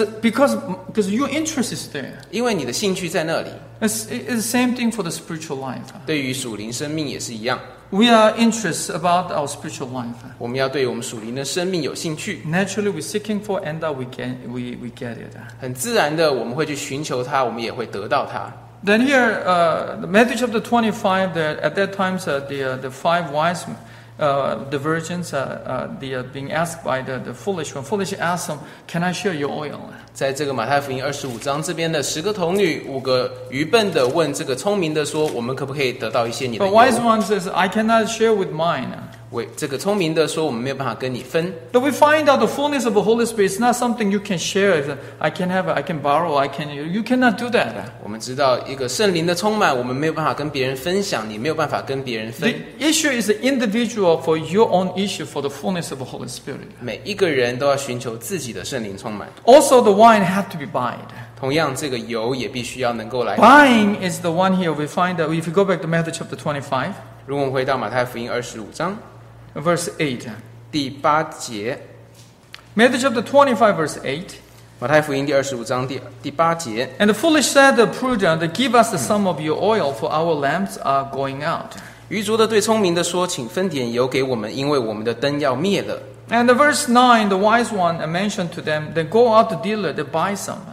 Because your interest is there. 因为你的兴趣在那里。 It's the same thing for the spiritual life. 对于属灵生命也是一样， We are interested about our spiritual life. 我们要对我们属灵的生命有兴趣， Naturally, we're seeking for, and we get it. 很自然的我们会去寻求它，我们也会得到它。 Then here, Matthew chapter 25, at that time, the 5 wise men, the virgins, they are being asked by the foolish one. Foolish asked them, "Can I share your oil?" 在这个马太福音25章这边的10个童女，5个愚笨的问这个聪明的说：“我们可不可以得到一些你的 But 油 wise one says, "I cannot share with mine." 为这个聪明的说：“我们没有办法跟你分。 But we find out the fullness of the Holy Spirit is not something you can share. I can borrow. You cannot do that. ” 我们知道一个圣灵的充满，我们没有办法跟别人分享，你没有办法跟别人分。 The issue is the individual for your own issue for the fullness of the Holy Spirit. 每一个人都要寻求自己的圣灵充满。 Also, the wine had to be bought. 同样，这个油也必须要能够来。 Buying is the one here we find that if you go back to Matthew chapter 25, 如果我们回到马太福音25章 verse 8. 第8节， Matthew chapter 25, verse 8. 马太福音第25章第8节， And the foolish said to the prudent, "Give us some of your oil, for our lamps are going out." 愚拙的对聪明的说：“请分点油给我们，因为我们的灯要灭了。” And the verse 9, the wise one mentioned to them, "Then go out to dealer to buy some."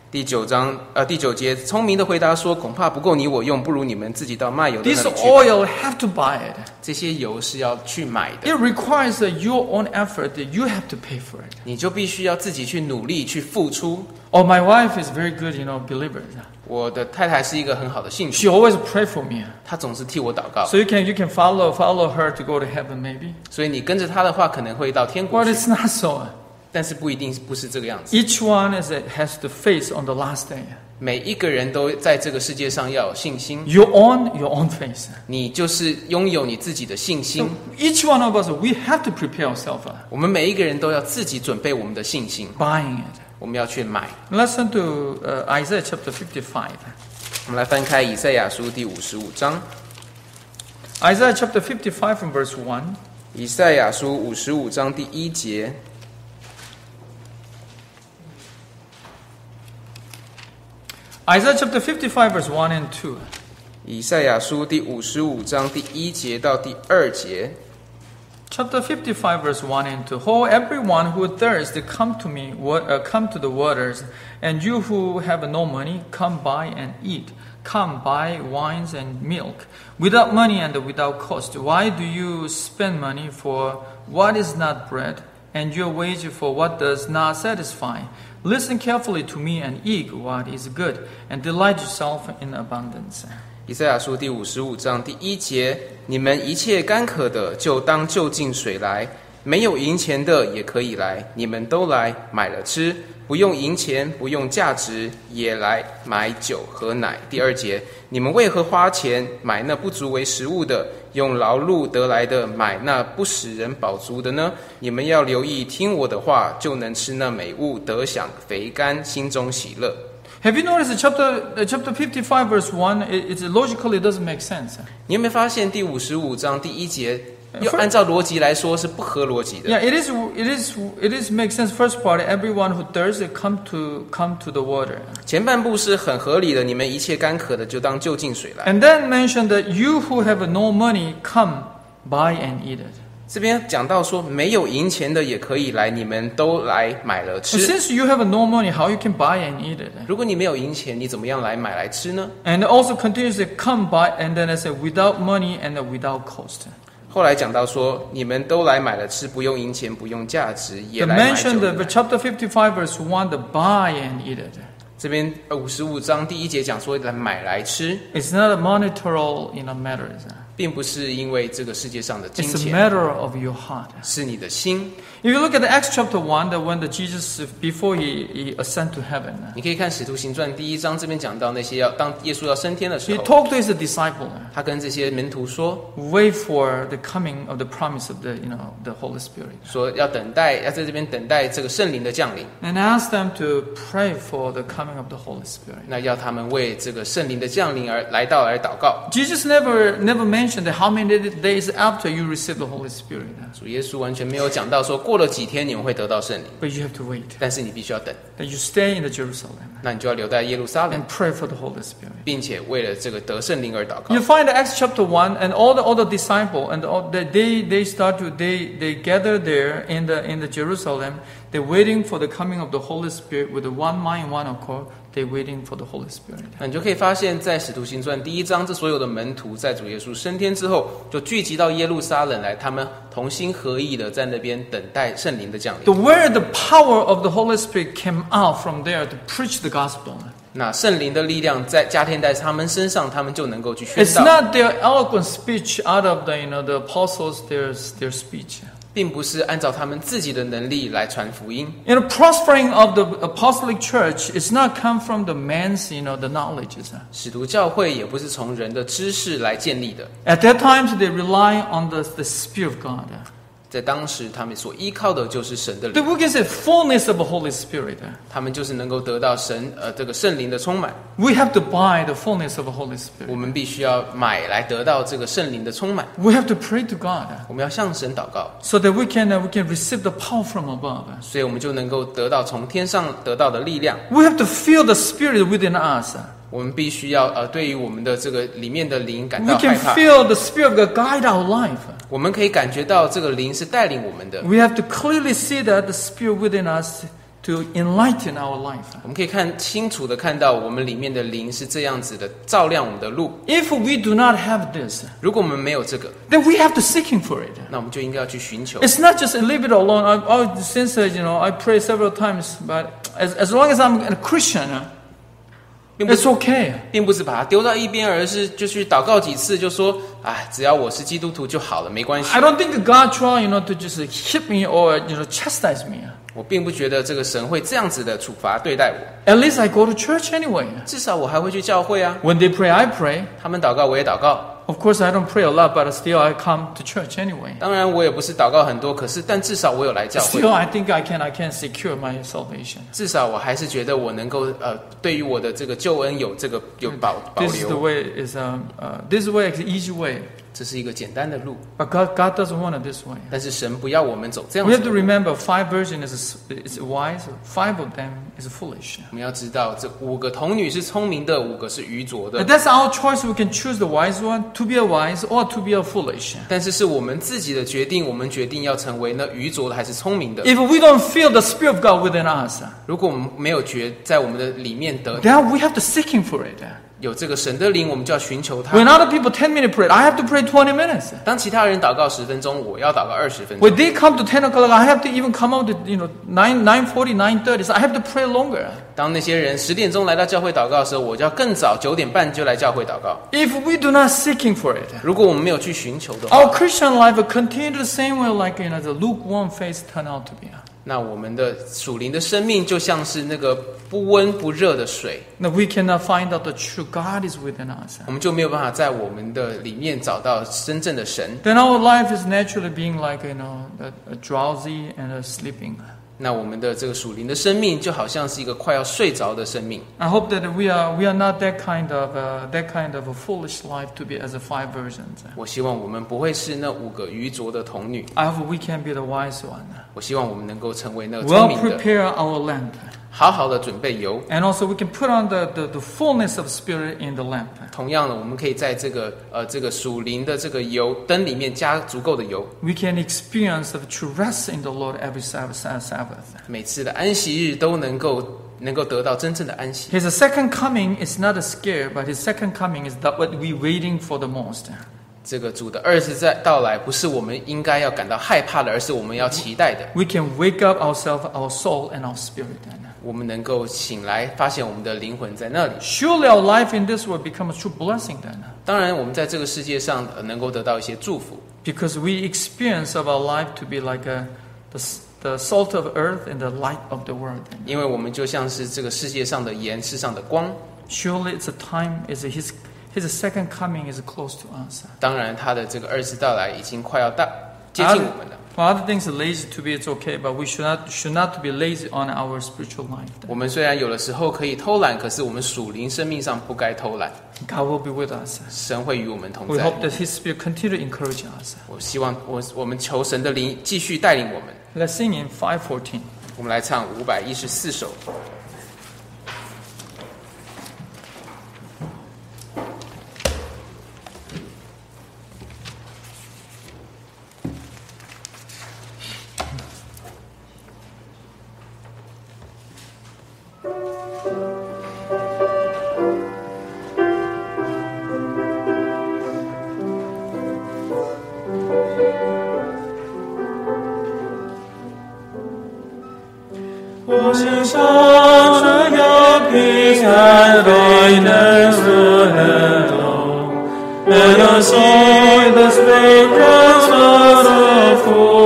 第9节，聪明的回答说：“恐怕不够你我用，不如你们自己到卖油的那 This 里去。” oil have to buy it. 这些油是要去买的， It requires your own effort. You have to pay for it. 你就必须要自己去努力去付出。 Oh, my wife is very good, believer. 我的太太是一个很好的信徒， She always pray for me. 她总是替我祷告， So you can follow her to go to heaven, maybe. 所以你跟着她的话，可能会到天国 But 去， it's not so. 但是不一定不是这个样子。 Each one has to face on the last day. 每一个人都在这个世界上要有信心， You own your own face. 你就是拥有你自己的信 So 心。 each one of us, we have to prepare ourselves 我们每一个人都要自己准备我们的信心， buying it. 我们要去买。 Let's turn to Isaiah chapter 55. 我们来翻开以赛亚书第55章， Isaiah chapter 55 from verse 1. 以赛亚书55章第1节。 Isaiah chapter 55 verse 1 and 2. 以赛亚书第55章第1节到第2节。 Chapter 55 verse 1 and 2. Ho, everyone who thirsts, come to me, come to the waters, and you who have no money, come buy and eat. Come buy wines and milk, without money and without cost. Why do you spend money for what is not bread, and your wage for what does not satisfy? Listen carefully to me and eat what is good, and delight yourself in abundance. 以赛亚书第55章第1节：你们一切干渴的，就当就近水来；没有银钱的也可以来，你们都来买了吃，不用银钱，不用价值，也来买酒和奶。第2节：你们为何花钱买那不足为食物的，用劳碌得来的买那不使人饱足的呢？你们要留意听我的话，就能吃那美物，得享肥甘，心中喜乐。 Have you noticed chapter 55 verse 1, it logically doesn't make sense. 你有没有发现第55章第1节，又按照逻辑来说是不合逻辑的？ Yeah, it is makes sense. First part, everyone who thirsts, come to the water. 前半部是很合理的，你们一切干渴的就当就近水来。 And then mention that you who have no money, come buy and eat it. 这边讲到说，没有银钱的也可以来，你们都来买了 And 吃。 since you have no money, how you can buy and eat it? 如果你没有银钱，你怎么样来买来吃呢？ And it also continues to come buy, and then it says without money and without cost. 后来讲到说，你们都来买了吃，不用银钱，不用价值，也 The 来买酒 mention 和 the 奶。 chapter 55 verse 1, the buy and eat it. 这边55章第1节讲说来买来吃， It's not a monetary, matter. 并不是因为这个世界上的金 It's a 钱， matter of your heart. 是你的心。 If you look at Acts chapter 1, that when Jesus, before he ascended to heaven, 你可以看《使徒行传》第1章，这边讲到那些当耶稣要升天的时 he 候， talked to his disciple, 他跟这些门徒说， wait for the coming of the promise of the Holy Spirit. 说要等待，要在这边等待这个圣灵的降临。 And ask them to pray for the coming of the Holy Spirit. 那要他们为这个圣灵的降临而祷告。 Jesus never mentioned that how many days after you receive the Holy Spirit. 主耶稣完全没有讲到说过了几天你们会得到圣灵， But you have to wait. 但是你必须要等， That you stay in the Jerusalem 那你就要留在耶路撒冷， and pray for the Holy Spirit. 并且为了这个得圣灵而祷告 You。find Acts chapter 1 and all the disciples and they start to they gather there in the Jerusalem. They're waiting for the coming of the Holy Spirit with the one mind, one accord. They're waiting for the Holy Spirit. 那你就可以发现，在使徒行传第1章，这所有的门徒在主耶稣升天之后，就聚集到耶路撒冷来，他们同心合意的在那边等待圣灵的降临。 Where the power of the Holy Spirit came out from there to preach the gospel. 那圣灵的力量在加添在他们身上，他们就能够去宣 It's 道， not their eloquent speech out of the apostles their speech. 并不是按照他们自己的能力来传福音。 Prospering of the apostolic church is not come from the man's the knowledge. 使徒教会也不是从人的知识来建立的， At that time, they rely on the Spirit of God. 在当时他们所依靠的就是神的 The 灵， we can say fullness of the Holy Spirit. 他们就是能够得到神这个圣灵的充满。 We have to buy the fullness of the Holy 我 Spirit. 们必须要买来得到这个圣灵的充满， We have to pray to God 我们要向神祷告， so that we can receive the power from above. 所以我们就能够得到从天上得到的力量。 We have to feel the Spirit within us. 我们必须要对于我们的这个里面的灵感 We 到害 can 怕， feel the Spirit of God guide our life. 我们可以感觉到这个灵是带领我们的。 We have to clearly see that the Spirit within us to enlighten our life. 我们可以清楚的看到我们里面的灵是这样子的，照亮我们的路。 If we do not have this, 如果我们没有这个， then we have to seeking for it. 那我们就应该要去寻求。 It's not just leave it alone. Since I pray several times, but as long as I'm a Christian, it's okay. 并不是把它丢到一边，而是就去祷告几次，就说，哎，只要我是基督徒就好了，没关系。 I don't think God try, to just hit me or chastise me. 我并不觉得这个神会这样子的处罚对待我。 At least I go to church anyway. 至少我还会去教会啊。 When they pray, I pray. 他们祷告，我也祷告。 Of course, I don't pray a lot, but still I come to church anyway. 当然，我也不是祷告很多，但至少我有来教会。 Still, I think I can secure my salvation. 至少我还是觉得我能够对于我的这个救恩有保 This is the 留。 way. This way is the easy way. 这是一个简单的路， But God doesn't want it this way. 但是神不要我们走这样 We 子 have 的 to 路。 remember 5 virgins is wise, 5 of them is foolish. 我们要知道，这5个童女是聪明的，5个是愚拙的。 That's our choice. We can choose the wise one to be a wise or to be a foolish. 但是是我们自己的决定，我们决定要成为那愚拙的还是聪明的。 If we don't feel the Spirit of God within us, 如果我们没有在我们的里面 then we have to seeking for it. 有这个神的灵，我们就要寻求他。 When other people 10-minute pray, I have to pray 20 minutes. 当其他人祷告10分钟，我要祷告20分钟。 When they come to 10 o'clock, I have to even come out to 9:40, 9:30. So I have to pray longer. 当那些人10点钟来到教会祷告的时候，我就要更早9点半就来教会祷告。 If we do not seeking for it, 如果我们没有去寻求的 our 话， Christian life will continue the same way like the lukewarm face turn out to be. 那我们的属灵的生命就像是那个不温不热的水， Now we cannot find out the true God is within us. 我们就没有办法在我们的里面找到真正的神。 Then our life is naturally being like drowsy and sleeping. 那我们的这个属灵的生命就好像是一个快要睡着的生命。 I hope that we are not that kind of a foolish life to be as a 5 virgins. 我希望我们不会是那5个愚拙的童女， I hope we can be the wise one. 我希望我们能够成为那个聪 Well 明的， prepare our lamp. 好好的准备油。 And also we can put on the fullness of spirit in the lamp. 同样的，我们可以在这个属灵的这个油灯里面加足够的油。 We can experience the true rest in the Lord every Sabbath. 每次的安息日都能够得到真正的安息。 His second coming is not a scare, but his second coming is what we're waiting for the most. 这个主的二次到来，不是我们应该要感到害怕的，而是我们要期待的。 We can wake up ourselves, our soul, and our spirit. 我们能够醒来，发现我们的灵魂在那里。 Surely our life in this world becomes a true blessing then. 当然，我们在这个世界上能够得到一些祝福， Because we experience of our life to be like the salt of earth and the light of the world. 因为我们就像是这个世界上的盐，世上的光。 Surely it's a time, his second coming is close to us. 当然，他的这个二次到来已经快要接近我们了。 For other things, lazy to be, it's okay, but we should not be lazy on our spiritual life. 我们虽然有的时候可以偷懒，可是我们属灵生命上不该偷懒。 God will be with us. 神会与我们同 We 在。 hope that His Spirit continue to encourage us. 我希望我们求神的灵继续带领我们。 Let's sing in 514. 我们来唱514首。 我心上只有平安，非能所能懂。没有心的虽然所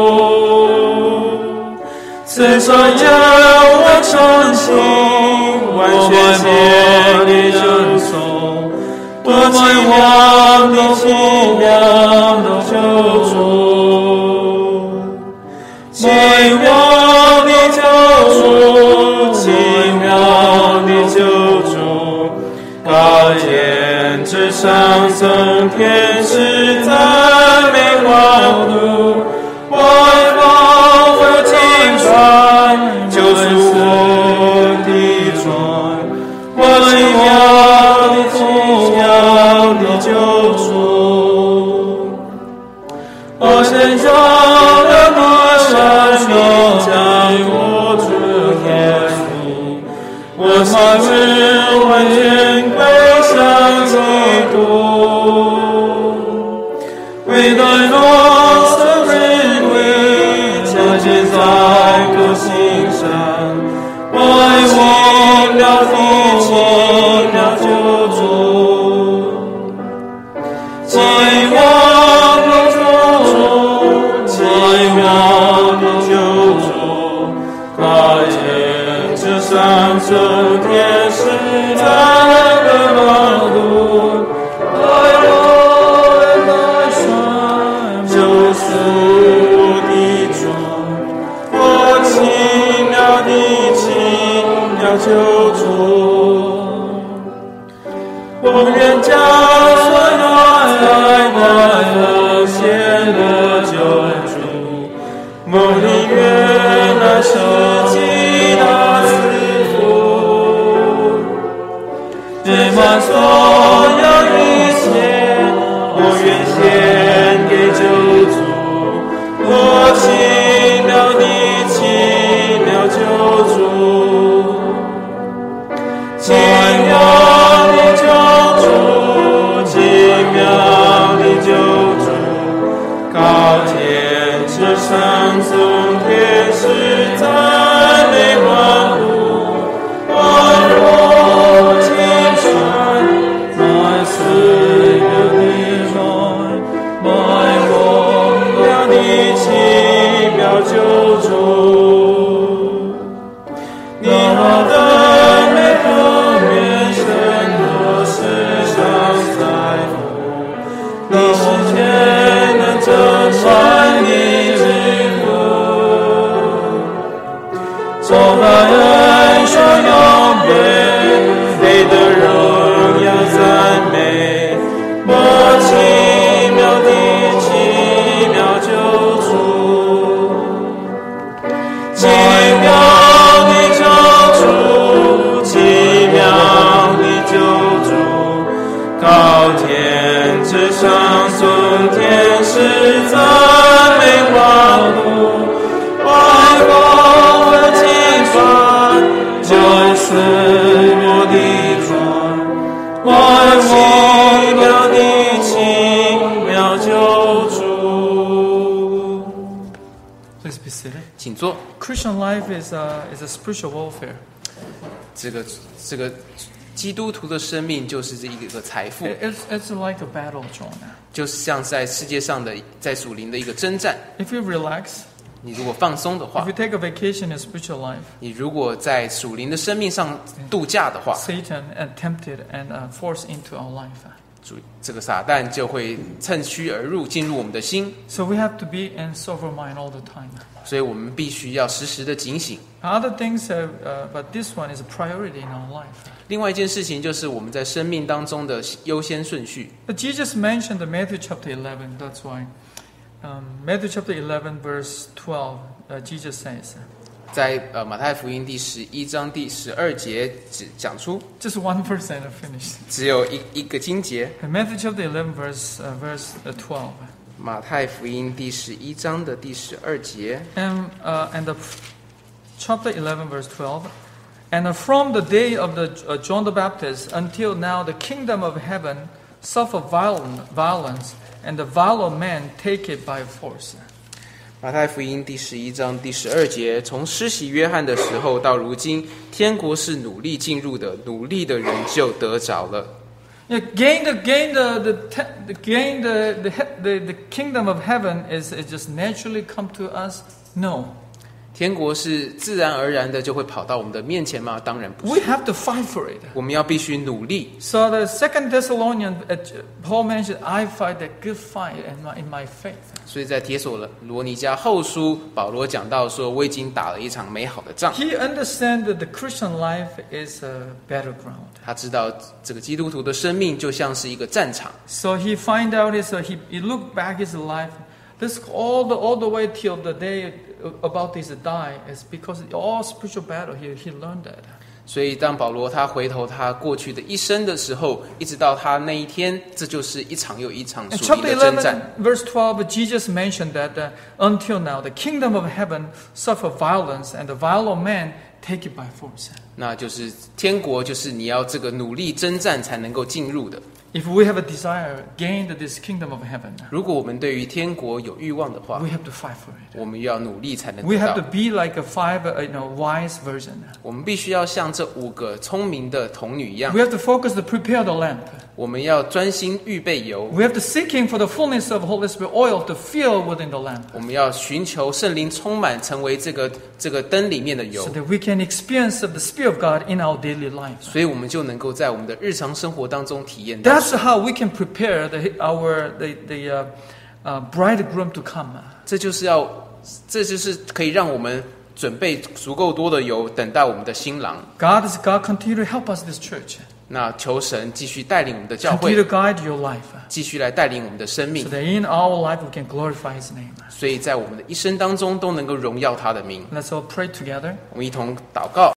福，虽说要我重新完全接你认受，多期望你奇妙的救助，期望你救主，奇妙的救主，高天之上层天使赞美华度，外邦和听传，就是我的传，我奇妙的救主，我身上的多少名将我主天。 我心will完全归向基督，为Thine own sovereign will，相信在歌心上，我爱我了你奇妙救主，在我的中，在我的救主，快天之上升天使在的高度，来我来上就是我的主，我奇妙的奇妙救主，我愿将所有爱和献的救主，我宁愿那舍己的赐福，填满所有一切，我愿献给救主，我奇妙的奇妙救主，奇妙的救主，奇妙的救主，高天之上从天使赞美欢呼，万若天传，My Savior divine， My 荣耀的奇妙救主，你好的美和面神和世上财富，你是全能真善的之父，从来恩上永远，配得荣耀赞美，我奇妙的奇妙救主，奇妙的救主，奇妙的救主，高天之上从天使赞美欢呼，万国的敬拜，就是我的主，我奇妙的奇妙救主。 Please be seated. 请坐。 Christian life is a spiritual warfare. 这个基督徒的生命就是这一个财富， It's like a battle, John. 就是像在世界上的在属灵的一个征战。 If you relax, 你如果放松的 if 话 you，take a vacation in spiritual life, 你如果在属灵的生命上度假的话， Satan tempted and forced into our life. 这个撒旦就会趁虚而入，进入我们的心， So we have to be in sober mind all the time. 所以我们必须要时时的警醒。 Other things, but this one is a priority in our life. 另外一件事情就是我们在生命当中的优先顺序。 But Jesus mentioned the Matthew chapter 11. That's why Matthew chapter 11 verse 12. Jesus says, 在马太福音第11章第12节讲出， just one verse and I finished. 只有一个经节。 Matthew chapter 11 verse 12. 马太福音第11章的第12节。 And the chapter 11 verse 12. And from the day of John the Baptist until now, the kingdom of heaven suffer violence, and the violent man take it by force. 马太福音第11章第12节，从施洗约翰的时候到如今，天国是努力进入的，努力的人就得着了。 Gain the kingdom of heaven is just naturally come to us? No. 天国是自然而然的就会跑到我们的面前吗？当然不 We 是， have to fight for it. 我们要必须努力。 So the second Thessalonian, Paul mentioned, I fight a good fight in my faith. 所以在帖所罗尼迦后书，保罗讲到说，我已经打了一场美好的仗。 He understands that the Christian life is a battleground. 他知道这个基督徒的生命就像是一个战场， So he find out he looked back his life. This all the way till the day about his die is because all spiritual battle he learned that. 所以当保罗他回头他过去的一生的时候，一直到他那一天，这就是一场又一场 In 属灵 chapter 的征战。 11, verse 12, Jesus mentioned that until now the kingdom of heaven suffer violence, and the violent man take it by force. 那就是天国，就是你要这个努力征战才能够进入的。 If we have a desire, gain this kingdom of heaven, 如果我们对于天国有欲望的话， we have to fight for it. 我们要努力才能 We 得 have to 到。 be like a wise virgin. 我们必须要像这5个聪明的童女一样 We，have to focus to prepare the lamp. 我们要专心预备油， We have to seeking for the fullness of Holy Spirit oil to fill within the lamp, 我们要寻求圣灵充满，成为这个灯里面的油 so，that we can experience the Spirit of God in our daily life. 所以我们就能够在我们的日常生活当中体验到。 That's how we can prepare the bridegroom to come. 这就是可以让我们准备足够多的油，等待我们的新郎。 God continue to help us this church. 那求神继续带领我们的教 Continue 会， to guide your life, 继续来带领我们的生 so 命， that in our life we can glorify His name. 所以在我们的一生当中都能够荣耀他的名。 Let's all pray together. 我们一同祷告。